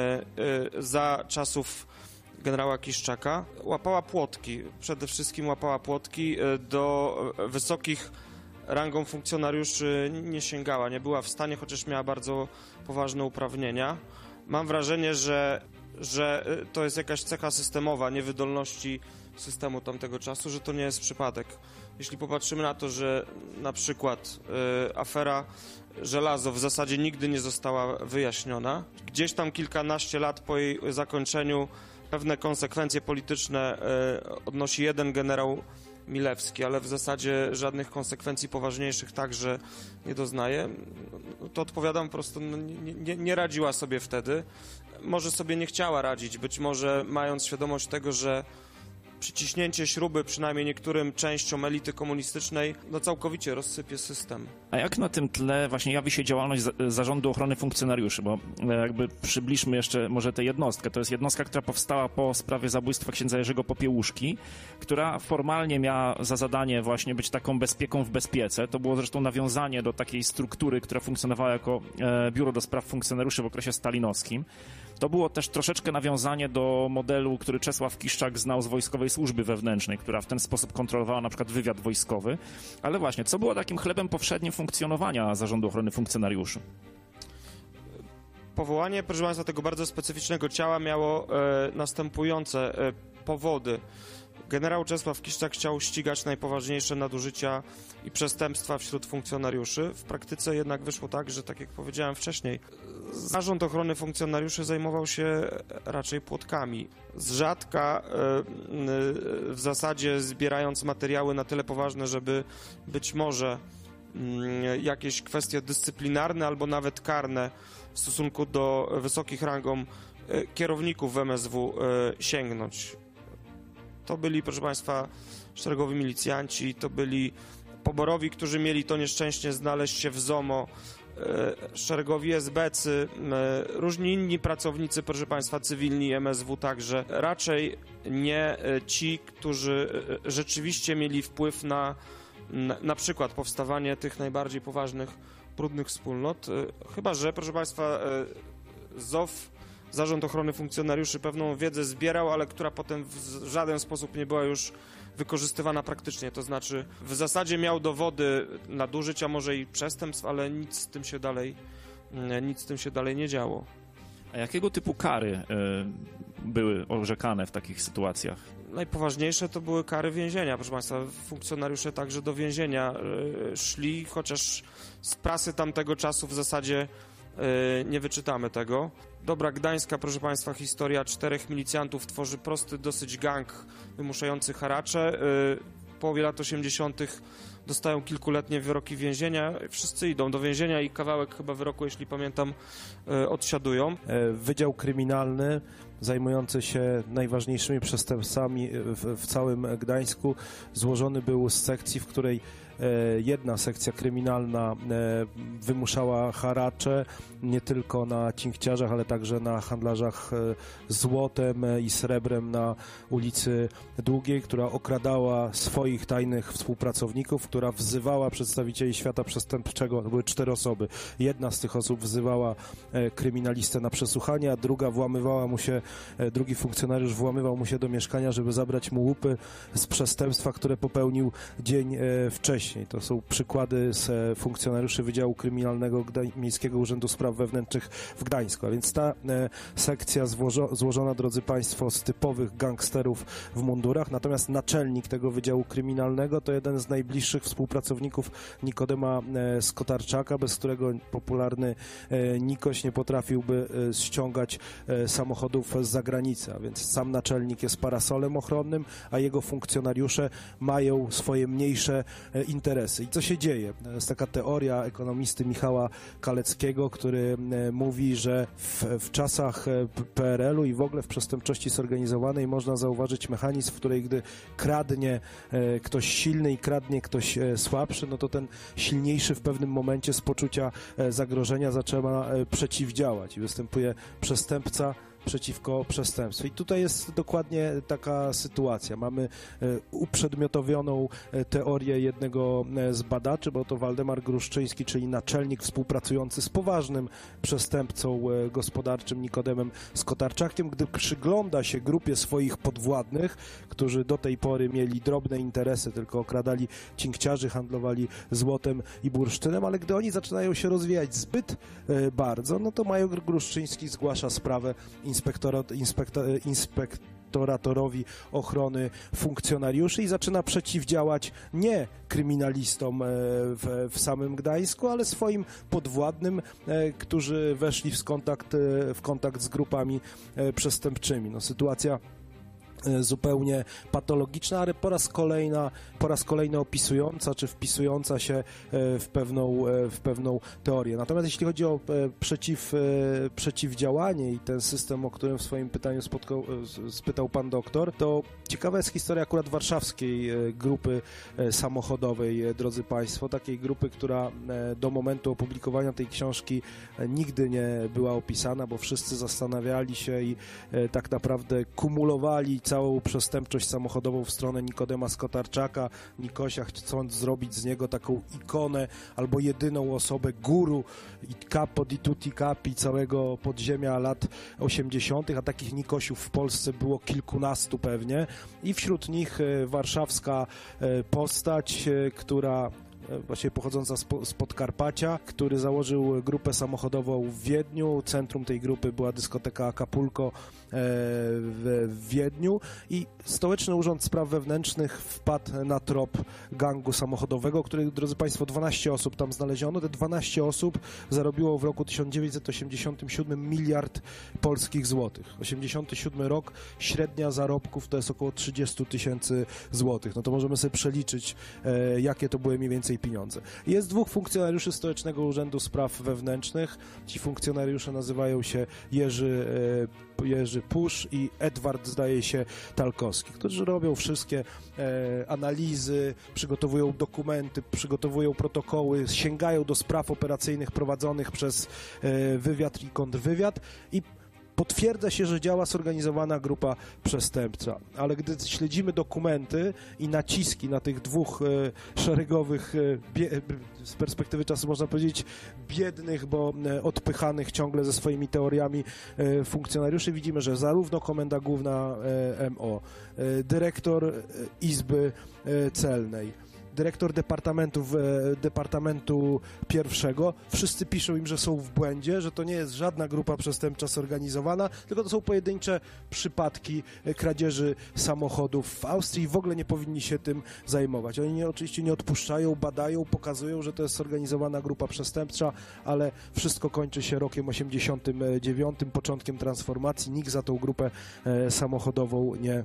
za czasów generała Kiszczaka, łapała płotki, przede wszystkim łapała płotki, do wysokich rangą funkcjonariuszy nie sięgała, nie była w stanie, chociaż miała bardzo poważne uprawnienia. Mam wrażenie, że, że to jest jakaś cecha systemowa niewydolności systemu tamtego czasu, że to nie jest przypadek. Jeśli popatrzymy na to, że na przykład y, afera Żelazo w zasadzie nigdy nie została wyjaśniona, gdzieś tam kilkanaście lat po jej zakończeniu pewne konsekwencje polityczne y, odnosi jeden generał Milewski, ale w zasadzie żadnych konsekwencji poważniejszych także nie doznaje, to odpowiadam po prostu, no, nie, nie, nie radziła sobie wtedy. Może sobie nie chciała radzić, być może mając świadomość tego, że przyciśnięcie śruby przynajmniej niektórym częściom elity komunistycznej no całkowicie rozsypie system. A jak na tym tle właśnie jawi się działalność Zarządu Ochrony Funkcjonariuszy? Bo jakby przybliżmy jeszcze może tę jednostkę. To jest jednostka, która powstała po sprawie zabójstwa księdza Jerzego Popiełuszki, która formalnie miała za zadanie właśnie być taką bezpieką w bezpiece. To było zresztą nawiązanie do takiej struktury, która funkcjonowała jako Biuro do Spraw Funkcjonariuszy w okresie stalinowskim. To było też troszeczkę nawiązanie do modelu, który Czesław Kiszczak znał z Wojskowej Służby Wewnętrznej, która w ten sposób kontrolowała na przykład wywiad wojskowy. Ale właśnie, co było takim chlebem powszednim funkcjonowania Zarządu Ochrony Funkcjonariuszy? Powołanie, proszę Państwa, tego bardzo specyficznego ciała miało e, następujące e, powody. Generał Czesław Kiszczak chciał ścigać najpoważniejsze nadużycia i przestępstwa wśród funkcjonariuszy. W praktyce jednak wyszło tak, że tak jak powiedziałem wcześniej, Zarząd Ochrony Funkcjonariuszy zajmował się raczej płotkami. Z rzadka w zasadzie zbierając materiały na tyle poważne, żeby być może jakieś kwestie dyscyplinarne albo nawet karne w stosunku do wysokich rangą kierowników w M S W sięgnąć. To byli, proszę Państwa, szeregowi milicjanci, to byli poborowi, którzy mieli to nieszczęście znaleźć się w ZOMO, szeregowi es be cy, różni inni pracownicy, proszę Państwa, cywilni M S W także. Raczej nie ci, którzy rzeczywiście mieli wpływ na na, na przykład powstawanie tych najbardziej poważnych, brudnych wspólnot. Chyba że, proszę Państwa, Z O F, Zarząd Ochrony Funkcjonariuszy, pewną wiedzę zbierał, ale która potem w żaden sposób nie była już wykorzystywana praktycznie. To znaczy w zasadzie miał dowody nadużyć, a może i przestępstw, ale nic z tym się dalej, nic z tym się dalej nie działo. A jakiego typu kary y, były orzekane w takich sytuacjach? Najpoważniejsze to były kary więzienia. Proszę Państwa, funkcjonariusze także do więzienia y, szli, chociaż z prasy tamtego czasu w zasadzie y, nie wyczytamy tego. Dobra gdańska, proszę Państwa, historia czterech milicjantów tworzy prosty dosyć gang wymuszający haracze. Y, w połowie lat osiemdziesiątych dostają kilkuletnie wyroki więzienia. Wszyscy idą do więzienia i kawałek chyba wyroku, jeśli pamiętam, y, odsiadują. Wydział Kryminalny zajmujący się najważniejszymi przestępstwami w, w całym Gdańsku złożony był z sekcji, w której jedna sekcja kryminalna wymuszała haracze nie tylko na cinkciarzach, ale także na handlarzach złotem i srebrem na ulicy Długiej, która okradała swoich tajnych współpracowników, która wzywała przedstawicieli świata przestępczego. To były cztery osoby. Jedna z tych osób wzywała kryminalistę na przesłuchanie, a druga włamywała mu się, drugi funkcjonariusz włamywał mu się do mieszkania, żeby zabrać mu łupy z przestępstwa, które popełnił dzień wcześniej. To są przykłady z funkcjonariuszy Wydziału Kryminalnego Miejskiego Urzędu Spraw Wewnętrznych w Gdańsku. A więc ta e, sekcja złożo, złożona, drodzy Państwo, z typowych gangsterów w mundurach, natomiast naczelnik tego Wydziału Kryminalnego to jeden z najbliższych współpracowników Nikodema e, Skotarczaka, bez którego popularny e, Nikoś nie potrafiłby e, ściągać e, samochodów z zagranicy. A więc sam naczelnik jest parasolem ochronnym, a jego funkcjonariusze mają swoje mniejsze e, interesy. I co się dzieje? Jest taka teoria ekonomisty Michała Kaleckiego, który mówi, że w, w czasach P R L u i w ogóle w przestępczości zorganizowanej można zauważyć mechanizm, w której gdy kradnie e, ktoś silny i kradnie ktoś e, słabszy, no to ten silniejszy w pewnym momencie z poczucia e, zagrożenia zaczyna e, przeciwdziałać i występuje przestępca przeciwko przestępstwu. I tutaj jest dokładnie taka sytuacja. Mamy uprzedmiotowioną teorię jednego z badaczy, bo to Waldemar Gruszczyński, czyli naczelnik współpracujący z poważnym przestępcą gospodarczym Nikodemem Skotarczakiem, gdy przygląda się grupie swoich podwładnych, którzy do tej pory mieli drobne interesy, tylko okradali cinkciarzy, handlowali złotem i bursztynem, ale gdy oni zaczynają się rozwijać zbyt bardzo, no to major Gruszczyński zgłasza sprawę Inspektorat, inspektor, inspektoratorowi ochrony funkcjonariuszy i zaczyna przeciwdziałać nie kryminalistom w, w samym Gdańsku, ale swoim podwładnym, którzy weszli w kontakt, w kontakt z grupami przestępczymi. No, sytuacja zupełnie patologiczna, ale po raz kolejna, po raz kolejny opisująca, czy wpisująca się w pewną, w pewną teorię. Natomiast jeśli chodzi o przeciw, przeciwdziałanie i ten system, o którym w swoim pytaniu spotkał, spytał pan doktor, to ciekawa jest historia akurat warszawskiej grupy samochodowej, drodzy państwo, takiej grupy, która do momentu opublikowania tej książki nigdy nie była opisana, bo wszyscy zastanawiali się i tak naprawdę kumulowali całą przestępczość samochodową w stronę Nikodema Skotarczaka, Nikosia, chcąc zrobić z niego taką ikonę albo jedyną osobę guru i capo di tutti capi całego podziemia lat osiemdziesiątych, a takich Nikosiów w Polsce było kilkunastu pewnie i wśród nich warszawska postać, która właściwie pochodząca z Podkarpacia, który założył grupę samochodową w Wiedniu. Centrum tej grupy była dyskoteka Acapulco w Wiedniu i Stołeczny Urząd Spraw Wewnętrznych wpadł na trop gangu samochodowego, który, drodzy Państwo, dwanaście osób tam znaleziono. Te dwanaście osób zarobiło w roku tysiąc dziewięćset osiemdziesiątym siódmym miliard polskich złotych. osiemdziesiąty siódmy rok, średnia zarobków to jest około trzydzieści tysięcy złotych. No to możemy sobie przeliczyć, e, jakie to były mniej więcej pieniądze. Jest dwóch funkcjonariuszy Stołecznego Urzędu Spraw Wewnętrznych. Ci funkcjonariusze nazywają się Jerzy, e, Jerzy Pusz i Edward, zdaje się, Talkowski, którzy robią wszystkie e, analizy, przygotowują dokumenty, przygotowują protokoły, sięgają do spraw operacyjnych prowadzonych przez e, wywiad i kontrwywiad i potwierdza się, że działa zorganizowana grupa przestępcza, ale gdy śledzimy dokumenty i naciski na tych dwóch e, szeregowych, e, bie, z perspektywy czasu można powiedzieć biednych, bo e, odpychanych ciągle ze swoimi teoriami e, funkcjonariuszy, widzimy, że zarówno Komenda Główna e, M O, e, dyrektor e, Izby e, Celnej, dyrektor Departamentu, Departamentu Pierwszego, wszyscy piszą im, że są w błędzie, że to nie jest żadna grupa przestępcza zorganizowana, tylko to są pojedyncze przypadki kradzieży samochodów w Austrii i w ogóle nie powinni się tym zajmować. Oni nie, oczywiście nie odpuszczają, badają, pokazują, że to jest zorganizowana grupa przestępcza, ale wszystko kończy się rokiem osiemdziesiątym dziewiątym, początkiem transformacji. Nikt za tą grupę e, samochodową nie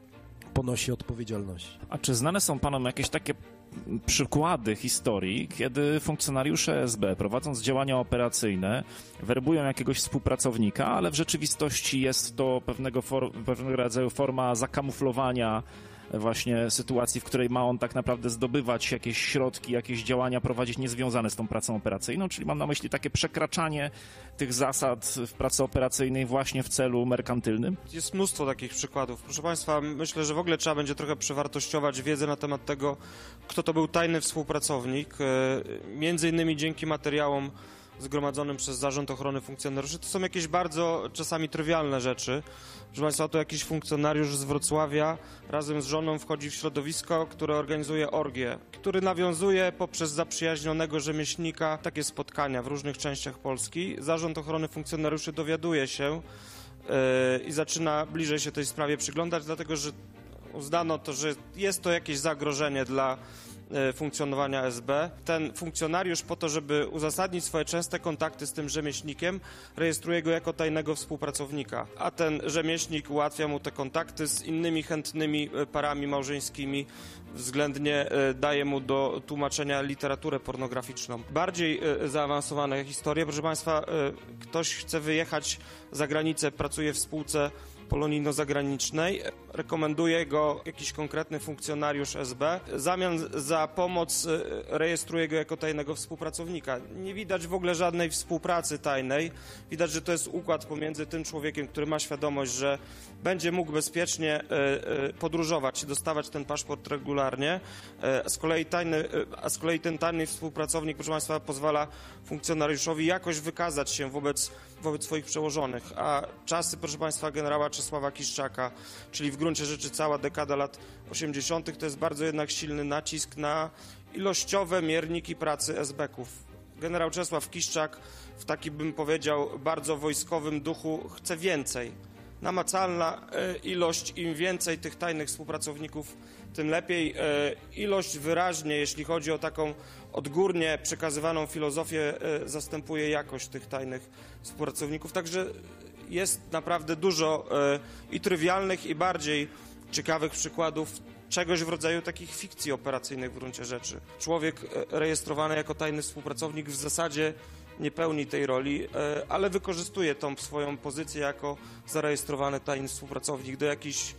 ponosi odpowiedzialności. A czy znane są panom jakieś takie przykłady historii, kiedy funkcjonariusze S B, prowadząc działania operacyjne, werbują jakiegoś współpracownika, ale w rzeczywistości jest to pewnego, for, pewnego rodzaju forma zakamuflowania właśnie sytuacji, w której ma on tak naprawdę zdobywać jakieś środki, jakieś działania prowadzić niezwiązane z tą pracą operacyjną, czyli mam na myśli takie przekraczanie tych zasad w pracy operacyjnej właśnie w celu merkantylnym? Jest mnóstwo takich przykładów. Proszę Państwa, myślę, że w ogóle trzeba będzie trochę przewartościować wiedzę na temat tego, kto to był tajny współpracownik. Między innymi dzięki materiałom zgromadzonym przez Zarząd Ochrony Funkcjonariuszy. To są jakieś bardzo czasami trywialne rzeczy. Proszę Państwa, to jakiś funkcjonariusz z Wrocławia razem z żoną wchodzi w środowisko, które organizuje orgię, który nawiązuje poprzez zaprzyjaźnionego rzemieślnika takie spotkania w różnych częściach Polski. Zarząd Ochrony Funkcjonariuszy dowiaduje się yy, i zaczyna bliżej się tej sprawie przyglądać, dlatego że uznano to, że jest to jakieś zagrożenie dla funkcjonowania S B. Ten funkcjonariusz po to, żeby uzasadnić swoje częste kontakty z tym rzemieślnikiem, rejestruje go jako tajnego współpracownika, a ten rzemieślnik ułatwia mu te kontakty z innymi chętnymi parami małżeńskimi, względnie daje mu do tłumaczenia literaturę pornograficzną. Bardziej zaawansowane historie, proszę Państwa, ktoś chce wyjechać za granicę, pracuje w spółce polonijno-zagranicznej, rekomenduje go jakiś konkretny funkcjonariusz S B, w zamian za pomoc rejestruje go jako tajnego współpracownika. Nie widać w ogóle żadnej współpracy tajnej, widać, że to jest układ pomiędzy tym człowiekiem, który ma świadomość, że będzie mógł bezpiecznie podróżować, dostawać ten paszport regularnie, a z kolei, tajny, a z kolei ten tajny współpracownik, proszę Państwa, pozwala funkcjonariuszowi jakoś wykazać się wobec, wobec swoich przełożonych, a czasy, proszę Państwa, generała Czesława Kiszczaka, czyli w gruncie rzeczy cała dekada lat osiemdziesiątych, to jest bardzo jednak silny nacisk na ilościowe mierniki pracy S B ków. Generał Czesław Kiszczak w takim, bym powiedział, bardzo wojskowym duchu chce więcej. Namacalna ilość, im więcej tych tajnych współpracowników, tym lepiej. Ilość wyraźnie, jeśli chodzi o taką odgórnie przekazywaną filozofię, zastępuje jakość tych tajnych współpracowników. Także jest naprawdę dużo i trywialnych, i bardziej ciekawych przykładów czegoś w rodzaju takich fikcji operacyjnych w gruncie rzeczy. Człowiek rejestrowany jako tajny współpracownik w zasadzie nie pełni tej roli, ale wykorzystuje tą swoją pozycję jako zarejestrowany tajny współpracownik do jakichś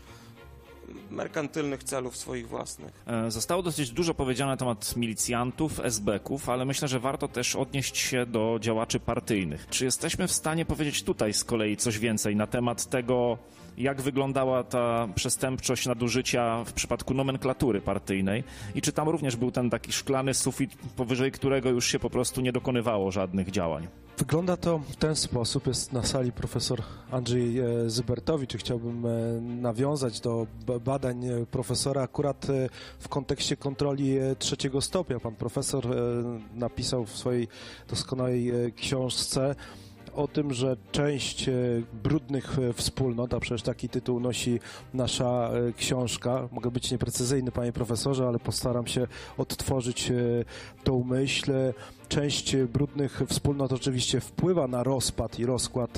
merkantylnych celów swoich własnych. Zostało dosyć dużo powiedziane na temat milicjantów, S B ków, ale myślę, że warto też odnieść się do działaczy partyjnych. Czy jesteśmy w stanie powiedzieć tutaj z kolei coś więcej na temat tego, jak wyglądała ta przestępczość nadużycia w przypadku nomenklatury partyjnej i czy tam również był ten taki szklany sufit, powyżej którego już się po prostu nie dokonywało żadnych działań? Wygląda to w ten sposób. Jest na sali profesor Andrzej Zybertowicz i chciałbym nawiązać do badań profesora akurat w kontekście kontroli trzeciego stopnia. Pan profesor napisał w swojej doskonałej książce o tym, że część brudnych wspólnot, a przecież taki tytuł nosi nasza książka, mogę być nieprecyzyjny, panie profesorze, ale postaram się odtworzyć tą myśl. Część brudnych wspólnot oczywiście wpływa na rozpad i rozkład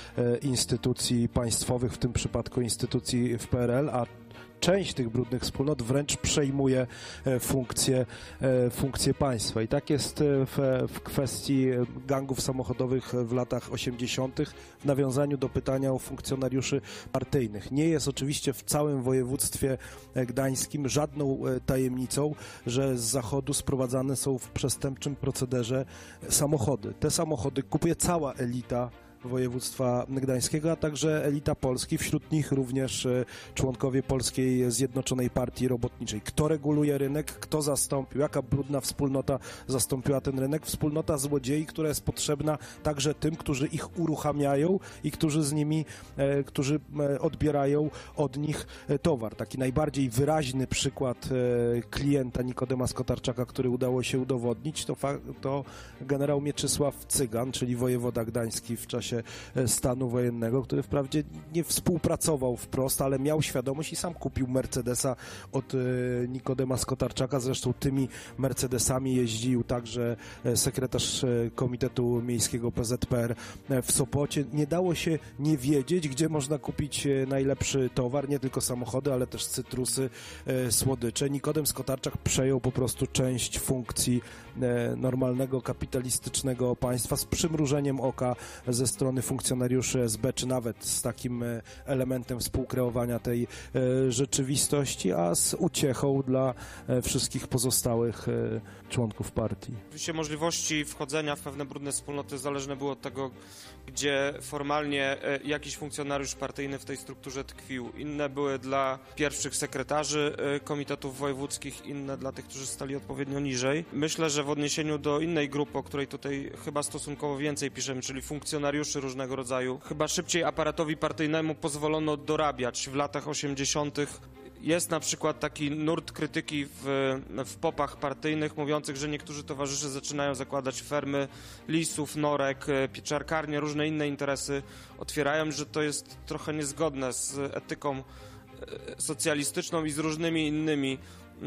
instytucji państwowych, w tym przypadku instytucji w P R L, a część tych brudnych wspólnot wręcz przejmuje funkcję, funkcję państwa. I tak jest w, w kwestii gangów samochodowych w latach osiemdziesiątych w nawiązaniu do pytania o funkcjonariuszy partyjnych. Nie jest oczywiście w całym województwie gdańskim żadną tajemnicą, że z zachodu sprowadzane są w przestępczym procederze samochody. Te samochody kupuje cała elita województwa gdańskiego, a także elita Polski, wśród nich również członkowie Polskiej Zjednoczonej Partii Robotniczej. Kto reguluje rynek? Kto zastąpił? Jaka brudna wspólnota zastąpiła ten rynek? Wspólnota złodziei, która jest potrzebna także tym, którzy ich uruchamiają i którzy z nimi, e, którzy odbierają od nich towar. Taki najbardziej wyraźny przykład e, klienta Nikodema Skotarczaka, który udało się udowodnić, to, to generał Mieczysław Cygan, czyli wojewoda gdański w czasie stanu wojennego, który wprawdzie nie współpracował wprost, ale miał świadomość i sam kupił Mercedesa od e, Nikodema Skotarczaka. Zresztą tymi Mercedesami jeździł także sekretarz Komitetu Miejskiego P Z P R w Sopocie. Nie dało się nie wiedzieć, gdzie można kupić najlepszy towar, nie tylko samochody, ale też cytrusy, e, słodycze. Nikodem Skotarczak przejął po prostu część funkcji e, normalnego, kapitalistycznego państwa z przymrużeniem oka ze strony funkcjonariuszy S B, czy nawet z takim elementem współkreowania tej rzeczywistości, a z uciechą dla wszystkich pozostałych członków partii. Oczywiście możliwości wchodzenia w pewne brudne wspólnoty zależne było od tego, gdzie formalnie jakiś funkcjonariusz partyjny w tej strukturze tkwił. Inne były dla pierwszych sekretarzy komitetów wojewódzkich, inne dla tych, którzy stali odpowiednio niżej. Myślę, że w odniesieniu do innej grupy, o której tutaj chyba stosunkowo więcej piszemy, czyli funkcjonariuszy różnego rodzaju, chyba szybciej aparatowi partyjnemu pozwolono dorabiać w latach osiemdziesiątych. Jest na przykład taki nurt krytyki w, w popach partyjnych mówiących, że niektórzy towarzysze zaczynają zakładać fermy lisów, norek, pieczarkarnie, różne inne interesy otwierają, że to jest trochę niezgodne z etyką socjalistyczną i z różnymi innymi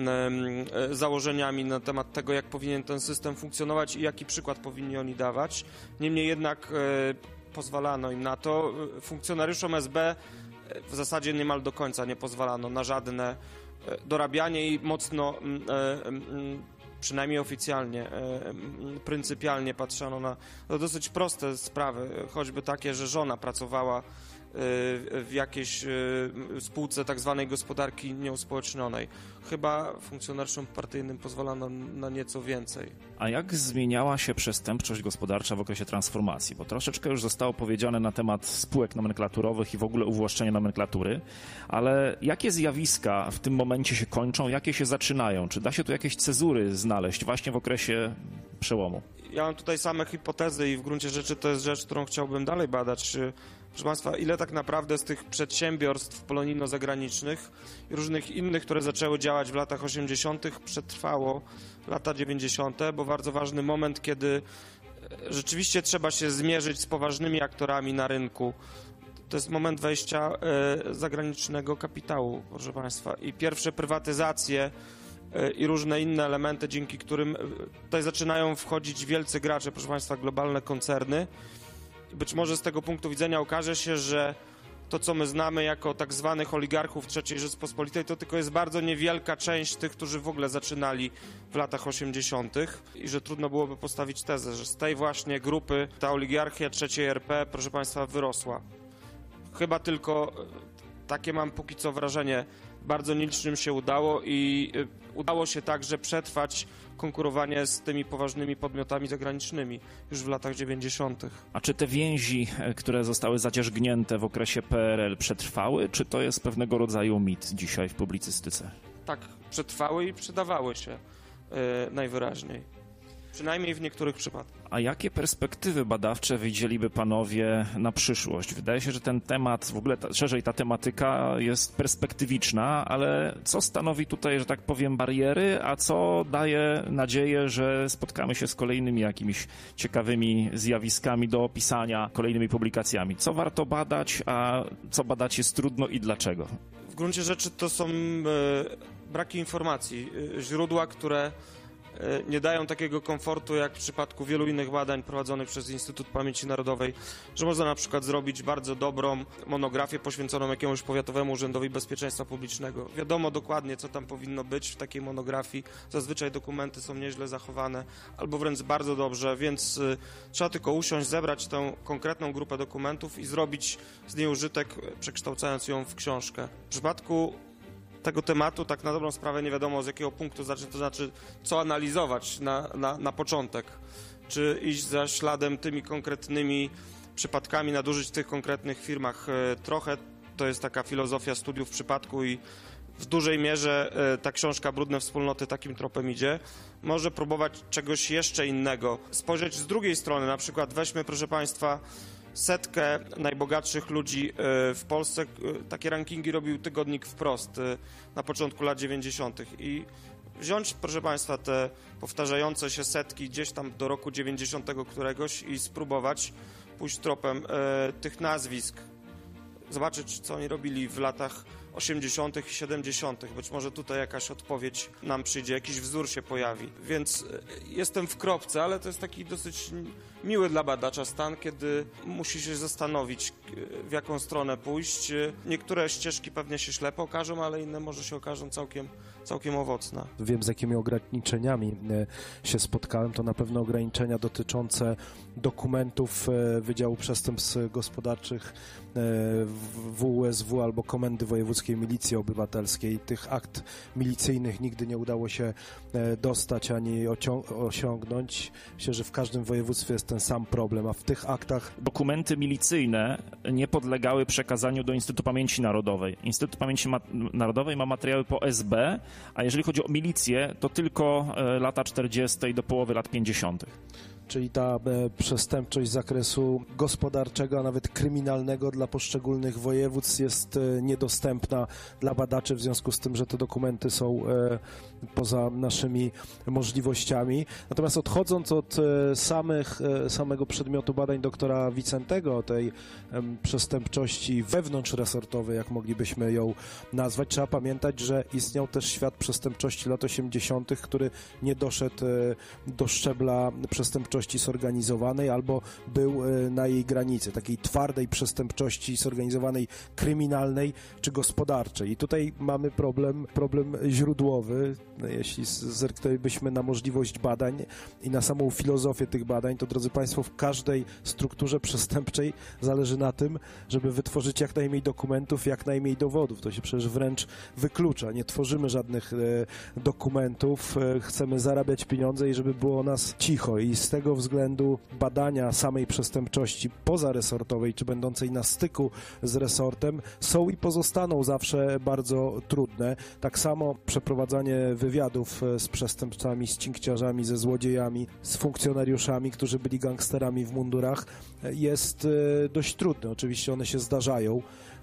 założeniami na temat tego, jak powinien ten system funkcjonować i jaki przykład powinni oni dawać. Niemniej jednak pozwalano im na to. Funkcjonariuszom S B w zasadzie niemal do końca nie pozwalano na żadne dorabianie i mocno, przynajmniej oficjalnie, pryncypialnie patrzono na no, dosyć proste sprawy, choćby takie, że żona pracowała w jakiejś spółce tak zwanej gospodarki nieuspołecznionej. Chyba funkcjonariuszom partyjnym pozwalano na nieco więcej. A jak zmieniała się przestępczość gospodarcza w okresie transformacji? Bo troszeczkę już zostało powiedziane na temat spółek nomenklaturowych i w ogóle uwłaszczenia nomenklatury, ale jakie zjawiska w tym momencie się kończą, jakie się zaczynają? Czy da się tu jakieś cezury znaleźć właśnie w okresie przełomu? Ja mam tutaj same hipotezy i w gruncie rzeczy to jest rzecz, którą chciałbym dalej badać. Proszę Państwa, ile tak naprawdę z tych przedsiębiorstw polonijno-zagranicznych i różnych innych, które zaczęły działać w latach osiemdziesiątych przetrwało lata dziewięćdziesiąte, bo bardzo ważny moment, kiedy rzeczywiście trzeba się zmierzyć z poważnymi aktorami na rynku. To jest moment wejścia e, zagranicznego kapitału, proszę Państwa, i pierwsze prywatyzacje e, i różne inne elementy, dzięki którym tutaj zaczynają wchodzić wielcy gracze, proszę Państwa, globalne koncerny. Być może z tego punktu widzenia okaże się, że to, co my znamy jako tak zwanych oligarchów trzeciej Rzeczpospolitej, to tylko jest bardzo niewielka część tych, którzy w ogóle zaczynali w latach osiemdziesiątych i że trudno byłoby postawić tezę, że z tej właśnie grupy ta oligarchia trzeciej R P, proszę Państwa, wyrosła. Chyba tylko, takie mam póki co wrażenie, bardzo nielicznym się udało i udało się także przetrwać konkurowanie z tymi poważnymi podmiotami zagranicznymi już w latach dziewięćdziesiątych. A czy te więzi, które zostały zacierzgnięte w okresie P R L, przetrwały, czy to jest pewnego rodzaju mit dzisiaj w publicystyce? Tak, przetrwały i przydawały się yy, najwyraźniej. Przynajmniej w niektórych przypadkach. A jakie perspektywy badawcze widzieliby panowie na przyszłość? Wydaje się, że ten temat, w ogóle ta, szerzej ta tematyka jest perspektywiczna, ale co stanowi tutaj, że tak powiem, bariery, a co daje nadzieję, że spotkamy się z kolejnymi jakimiś ciekawymi zjawiskami do opisania, kolejnymi publikacjami? Co warto badać, a co badać jest trudno i dlaczego? W gruncie rzeczy to są e, braki informacji, e, źródła, które nie dają takiego komfortu jak w przypadku wielu innych badań prowadzonych przez Instytut Pamięci Narodowej, że można na przykład zrobić bardzo dobrą monografię poświęconą jakiemuś powiatowemu urzędowi bezpieczeństwa publicznego. Wiadomo dokładnie, co tam powinno być w takiej monografii. Zazwyczaj dokumenty są nieźle zachowane, albo wręcz bardzo dobrze, więc y, trzeba tylko usiąść, zebrać tę konkretną grupę dokumentów i zrobić z niej użytek, przekształcając ją w książkę. W przypadku tego tematu tak na dobrą sprawę nie wiadomo, z jakiego punktu zacząć, to znaczy co analizować na, na, na początek. Czy iść za śladem tymi konkretnymi przypadkami nadużyć w tych konkretnych firmach. Trochę to jest taka filozofia studiów w przypadku i w dużej mierze ta książka Brudne Wspólnoty takim tropem idzie. Może próbować czegoś jeszcze innego. Spojrzeć z drugiej strony, na przykład weźmy, proszę Państwa, setkę najbogatszych ludzi w Polsce. Takie rankingi robił tygodnik Wprost na początku lat dziewięćdziesiątych. I wziąć, proszę Państwa, te powtarzające się setki gdzieś tam do roku dziewięćdziesiątego któregoś i spróbować pójść tropem tych nazwisk. Zobaczyć, co oni robili w latach osiemdziesiątych i siedemdziesiątych. Być może tutaj jakaś odpowiedź nam przyjdzie, jakiś wzór się pojawi. Więc jestem w kropce, ale to jest taki dosyć miły dla badacza stan, kiedy musi się zastanowić, w jaką stronę pójść. Niektóre ścieżki pewnie się ślepo okażą, ale inne może się okażą całkiem, całkiem owocne. Wiem, z jakimi ograniczeniami się spotkałem. To na pewno ograniczenia dotyczące dokumentów Wydziału Przestępstw Gospodarczych W U S W albo Komendy Wojewódzkiej Milicji Obywatelskiej. Tych akt milicyjnych nigdy nie udało się dostać ani osiągnąć. Myślę, że w każdym województwie jest ten sam problem, a w tych aktach... Dokumenty milicyjne nie podlegały przekazaniu do Instytutu Pamięci Narodowej. Instytut Pamięci Ma- Narodowej ma materiały po S B, a jeżeli chodzi o milicję, to tylko lata czterdzieste do połowy lat pięćdziesiątych. Czyli ta e, przestępczość z zakresu gospodarczego, a nawet kryminalnego dla poszczególnych województw jest e, niedostępna dla badaczy w związku z tym, że te dokumenty są e, poza naszymi możliwościami. Natomiast odchodząc od e, samych, e, samego przedmiotu badań doktora Wicentego, tej e, przestępczości wewnątrzresortowej, jak moglibyśmy ją nazwać, trzeba pamiętać, że istniał też świat przestępczości lat osiemdziesiątych, który nie doszedł e, do szczebla przestępczości zorganizowanej albo był na jej granicy, takiej twardej przestępczości zorganizowanej, kryminalnej czy gospodarczej. I tutaj mamy problem, problem źródłowy. Jeśli zerknęlibyśmy na możliwość badań i na samą filozofię tych badań, to drodzy Państwo, w każdej strukturze przestępczej zależy na tym, żeby wytworzyć jak najmniej dokumentów, jak najmniej dowodów. To się przecież wręcz wyklucza. Nie tworzymy żadnych e, dokumentów, e, chcemy zarabiać pieniądze i żeby było o nas cicho. I z tego względu badania samej przestępczości pozaresortowej, czy będącej na styku z resortem, są i pozostaną zawsze bardzo trudne. Tak samo przeprowadzanie wywiadów z przestępcami, z cinkciarzami, ze złodziejami, z funkcjonariuszami, którzy byli gangsterami w mundurach, jest dość trudne. Oczywiście one się zdarzają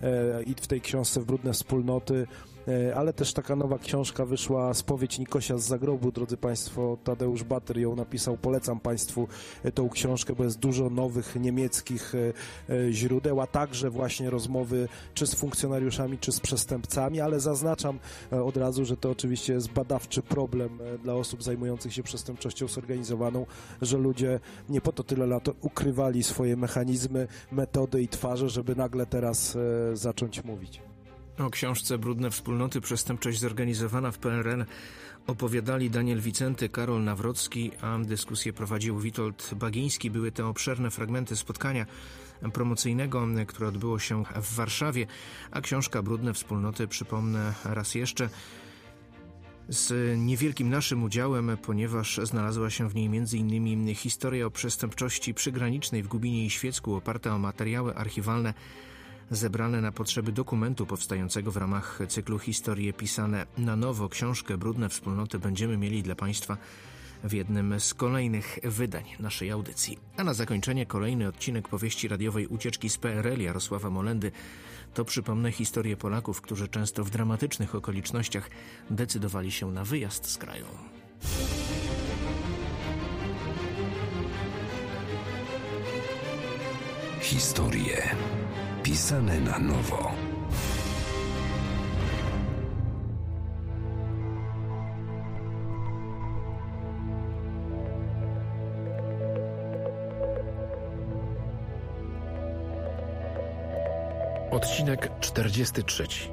i w tej książce w Brudne Wspólnoty, ale też taka nowa książka wyszła, Spowiedź Nikosia z zagrobu, drodzy Państwo, Tadeusz Batyr ją napisał, polecam Państwu tą książkę, bo jest dużo nowych niemieckich źródeł, a także właśnie rozmowy czy z funkcjonariuszami, czy z przestępcami, ale zaznaczam od razu, że to oczywiście jest badawczy problem dla osób zajmujących się przestępczością zorganizowaną, że ludzie nie po to tyle lat ukrywali swoje mechanizmy, metody i twarze, żeby nagle teraz zacząć mówić. O książce Brudne Wspólnoty, przestępczość zorganizowana w P R L opowiadali Daniel Wicenty, Karol Nawrocki, a dyskusję prowadził Witold Bagiński. Były te obszerne fragmenty spotkania promocyjnego, które odbyło się w Warszawie, a książka Brudne Wspólnoty, przypomnę raz jeszcze, z niewielkim naszym udziałem, ponieważ znalazła się w niej między innymi historia o przestępczości przygranicznej w Gubinie i Świecku, oparta o materiały archiwalne zebrane na potrzeby dokumentu powstającego w ramach cyklu Historie pisane na nowo. Książkę Brudne Wspólnoty będziemy mieli dla Państwa w jednym z kolejnych wydań naszej audycji. A na zakończenie kolejny odcinek powieści radiowej Ucieczki z P R L Jarosława Molendy. To, przypomnę, historię Polaków, którzy często w dramatycznych okolicznościach decydowali się na wyjazd z kraju. Historie pisane na nowo. Odcinek czterdziesty trzeci.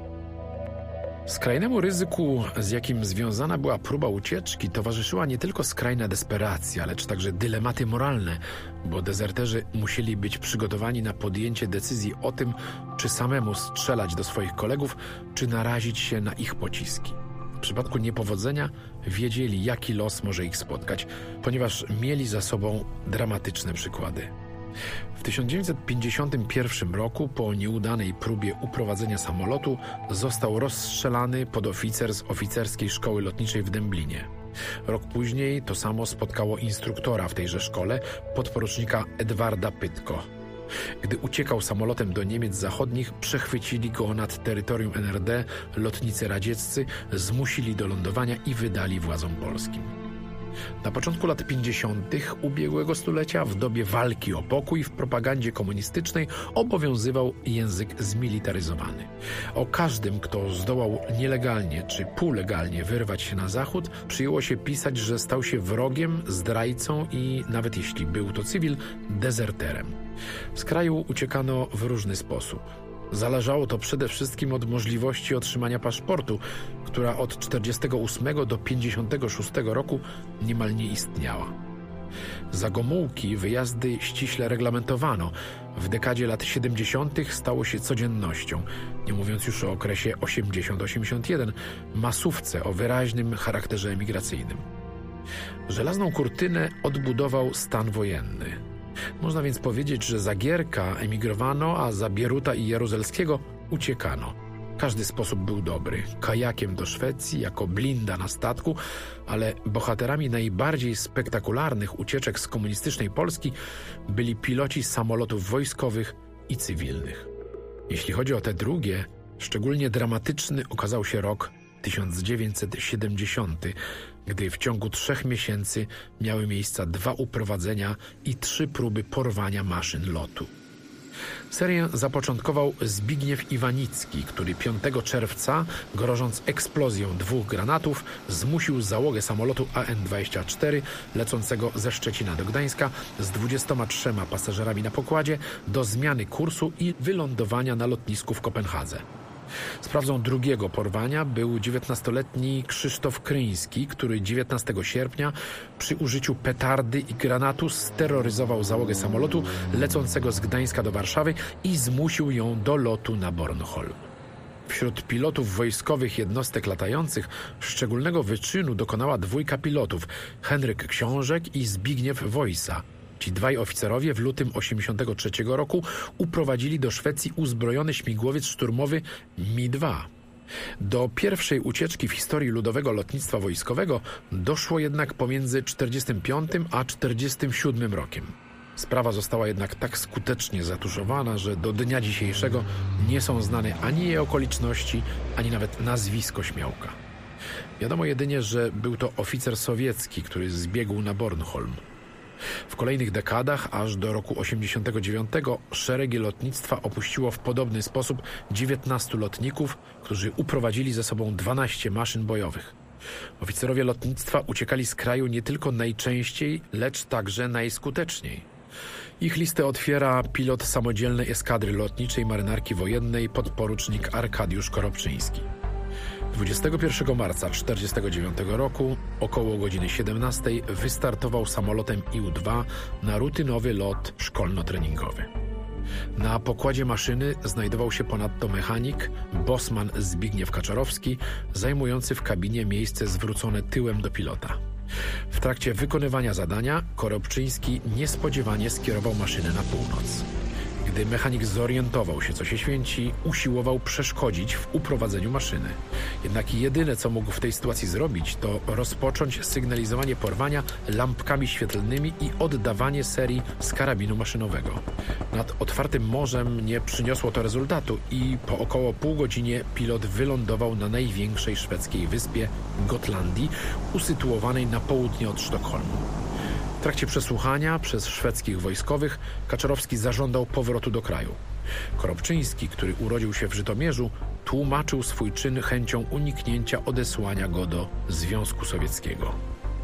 Skrajnemu ryzyku, z jakim związana była próba ucieczki, towarzyszyła nie tylko skrajna desperacja, lecz także dylematy moralne, bo dezerterzy musieli być przygotowani na podjęcie decyzji o tym, czy samemu strzelać do swoich kolegów, czy narazić się na ich pociski. W przypadku niepowodzenia wiedzieli, jaki los może ich spotkać, ponieważ mieli za sobą dramatyczne przykłady. W tysiąc dziewięćset pięćdziesiątym pierwszym roku, po nieudanej próbie uprowadzenia samolotu, został rozstrzelany podoficer z oficerskiej szkoły lotniczej w Dęblinie. Rok później to samo spotkało instruktora w tejże szkole, podporucznika Edwarda Pytko. Gdy uciekał samolotem do Niemiec Zachodnich, przechwycili go nad terytorium N R D lotnicy radzieccy, zmusili do lądowania i wydali władzom polskim. Na początku lat pięćdziesiątych ubiegłego stulecia, w dobie walki o pokój w propagandzie komunistycznej, obowiązywał język zmilitaryzowany. O każdym, kto zdołał nielegalnie czy półlegalnie wyrwać się na zachód, przyjęło się pisać, że stał się wrogiem, zdrajcą i, nawet jeśli był to cywil, dezerterem. Z kraju uciekano w różny sposób. Zależało to przede wszystkim od możliwości otrzymania paszportu, która od czterdziestego ósmego do pięćdziesiątego szóstego roku niemal nie istniała. Za Gomułki wyjazdy ściśle reglamentowano. W dekadzie lat siedemdziesiątych stało się codziennością, nie mówiąc już o okresie osiemdziesiąt osiemdziesiąt jeden, masówce o wyraźnym charakterze emigracyjnym. Żelazną kurtynę odbudował stan wojenny. Można więc powiedzieć, że za Gierka emigrowano, a za Bieruta i Jaruzelskiego uciekano. Każdy sposób był dobry. Kajakiem do Szwecji, jako blinda na statku, ale bohaterami najbardziej spektakularnych ucieczek z komunistycznej Polski byli piloci samolotów wojskowych i cywilnych. Jeśli chodzi o te drugie, szczególnie dramatyczny okazał się rok tysiąc dziewięćset siedemdziesiąty, gdy w ciągu trzech miesięcy miały miejsce dwa uprowadzenia i trzy próby porwania maszyn lotu. Serię zapoczątkował Zbigniew Iwanicki, który piątego czerwca, grożąc eksplozją dwóch granatów, zmusił załogę samolotu A N dwadzieścia cztery lecącego ze Szczecina do Gdańska z dwudziestoma trzema pasażerami na pokładzie do zmiany kursu i wylądowania na lotnisku w Kopenhadze. Sprawcą drugiego porwania był dziewiętnastoletni Krzysztof Kryński, który dziewiętnastego sierpnia przy użyciu petardy i granatu steroryzował załogę samolotu lecącego z Gdańska do Warszawy i zmusił ją do lotu na Bornholm. Wśród pilotów wojskowych jednostek latających szczególnego wyczynu dokonała dwójka pilotów, Henryk Książek i Zbigniew Wojsa. Ci dwaj oficerowie w lutym osiemdziesiątego trzeciego roku uprowadzili do Szwecji uzbrojony śmigłowiec szturmowy Mi dwa. Do pierwszej ucieczki w historii ludowego lotnictwa wojskowego doszło jednak pomiędzy czterdziestym piątym a czterdziestym siódmym rokiem. Sprawa została jednak tak skutecznie zatuszowana, że do dnia dzisiejszego nie są znane ani jej okoliczności, ani nawet nazwisko śmiałka. Wiadomo jedynie, że był to oficer sowiecki, który zbiegł na Bornholm. W kolejnych dekadach, aż do roku osiemdziesiątego dziewiątego, szeregi lotnictwa opuściło w podobny sposób dziewiętnastu lotników, którzy uprowadzili ze sobą dwanaście maszyn bojowych. Oficerowie lotnictwa uciekali z kraju nie tylko najczęściej, lecz także najskuteczniej. Ich listę otwiera pilot samodzielnej eskadry lotniczej marynarki wojennej podporucznik Arkadiusz Koropczyński. dwudziestego pierwszego marca tysiąc dziewięćset czterdziestego dziewiątego roku około godziny siedemnastej wystartował samolotem I U dwa na rutynowy lot szkolno-treningowy. Na pokładzie maszyny znajdował się ponadto mechanik, bosman Zbigniew Kaczorowski, zajmujący w kabinie miejsce zwrócone tyłem do pilota. W trakcie wykonywania zadania Koropczyński niespodziewanie skierował maszynę na północ. Gdy mechanik zorientował się, co się święci, usiłował przeszkodzić w uprowadzeniu maszyny. Jednak jedyne, co mógł w tej sytuacji zrobić, to rozpocząć sygnalizowanie porwania lampkami świetlnymi i oddawanie serii z karabinu maszynowego. Nad otwartym morzem nie przyniosło to rezultatu i po około pół godzinie pilot wylądował na największej szwedzkiej wyspie Gotlandii, usytuowanej na południe od Sztokholmu. W trakcie przesłuchania przez szwedzkich wojskowych Kaczorowski zażądał powrotu do kraju. Koropczyński, który urodził się w Żytomierzu, tłumaczył swój czyn chęcią uniknięcia odesłania go do Związku Sowieckiego.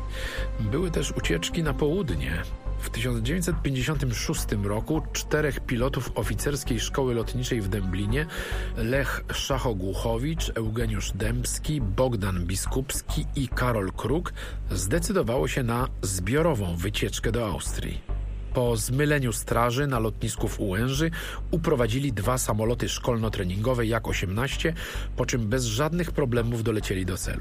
Były też ucieczki na południe. W tysiąc dziewięćset pięćdziesiątym szóstym roku czterech pilotów oficerskiej szkoły lotniczej w Dęblinie, Lech Szachogłuchowicz, Eugeniusz Dębski, Bogdan Biskupski i Karol Kruk, zdecydowało się na zbiorową wycieczkę do Austrii. Po zmyleniu straży na lotnisku w Ułęży uprowadzili dwa samoloty szkolno-treningowe Jak osiemnaście, po czym bez żadnych problemów dolecieli do celu.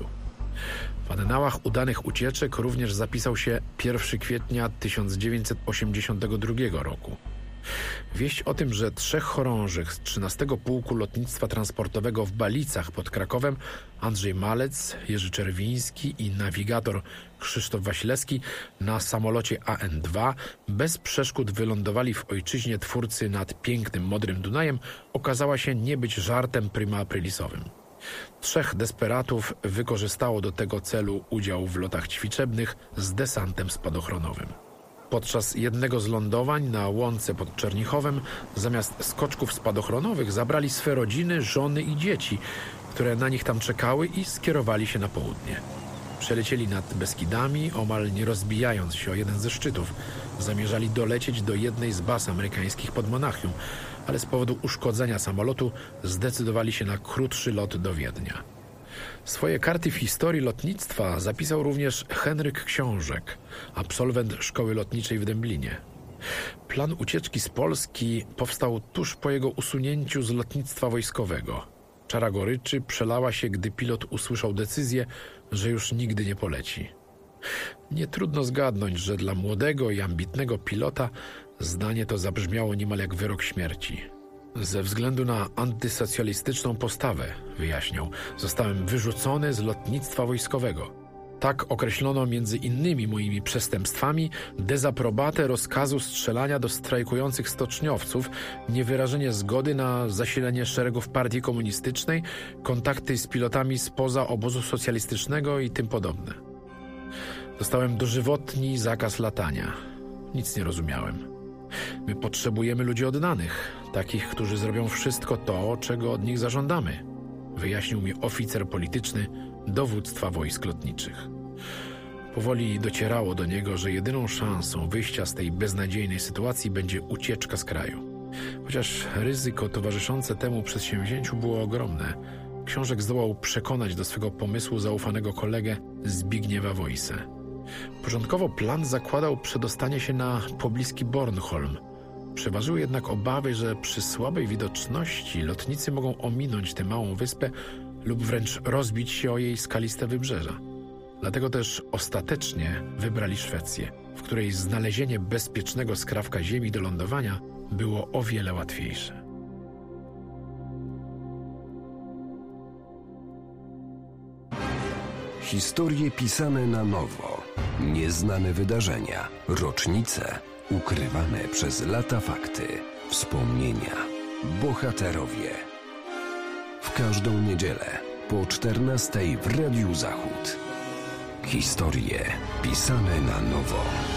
W annałach udanych ucieczek również zapisał się pierwszego kwietnia tysiąc dziewięćset osiemdziesiątego drugiego roku. Wieść o tym, że trzech chorążych z trzynastego Pułku Lotnictwa Transportowego w Balicach pod Krakowem, Andrzej Malec, Jerzy Czerwiński i nawigator Krzysztof Wasilewski na samolocie A N dwa bez przeszkód wylądowali w ojczyźnie twórcy nad pięknym, modrym Dunajem, okazała się nie być żartem prima aprilisowym. Trzech desperatów wykorzystało do tego celu udział w lotach ćwiczebnych z desantem spadochronowym. Podczas jednego z lądowań na łące pod Czernichowem zamiast skoczków spadochronowych zabrali swe rodziny, żony i dzieci, które na nich tam czekały i skierowali się na południe. Przelecieli nad Beskidami, omal nie rozbijając się o jeden ze szczytów. Zamierzali dolecieć do jednej z baz amerykańskich pod Monachium, ale z powodu uszkodzenia samolotu zdecydowali się na krótszy lot do Wiednia. Swoje karty w historii lotnictwa zapisał również Henryk Książek, absolwent szkoły lotniczej w Dęblinie. Plan ucieczki z Polski powstał tuż po jego usunięciu z lotnictwa wojskowego. Czara goryczy przelała się, gdy pilot usłyszał decyzję, że już nigdy nie poleci. Nie trudno zgadnąć, że dla młodego i ambitnego pilota zdanie to zabrzmiało niemal jak wyrok śmierci. Ze względu na antysocjalistyczną postawę, wyjaśniał, zostałem wyrzucony z lotnictwa wojskowego. Tak określono między innymi moimi przestępstwami dezaprobatę rozkazu strzelania do strajkujących stoczniowców, niewyrażenie zgody na zasilenie szeregów partii komunistycznej, kontakty z pilotami spoza obozu socjalistycznego i tym podobne. Dostałem dożywotni zakaz latania. Nic nie rozumiałem. My potrzebujemy ludzi oddanych, takich, którzy zrobią wszystko to, czego od nich zażądamy, wyjaśnił mi oficer polityczny dowództwa wojsk lotniczych. Powoli docierało do niego, że jedyną szansą wyjścia z tej beznadziejnej sytuacji będzie ucieczka z kraju. Chociaż ryzyko towarzyszące temu przedsięwzięciu było ogromne, Książek zdołał przekonać do swego pomysłu zaufanego kolegę Zbigniewa Wojsę. Początkowo plan zakładał przedostanie się na pobliski Bornholm. Przeważyły jednak obawy, że przy słabej widoczności lotnicy mogą ominąć tę małą wyspę lub wręcz rozbić się o jej skaliste wybrzeża. Dlatego też ostatecznie wybrali Szwecję, w której znalezienie bezpiecznego skrawka ziemi do lądowania było o wiele łatwiejsze. Historie pisane na nowo. Nieznane wydarzenia, rocznice, ukrywane przez lata fakty, wspomnienia, bohaterowie. W każdą niedzielę po czternastej w Radiu Zachód. Historie pisane na nowo.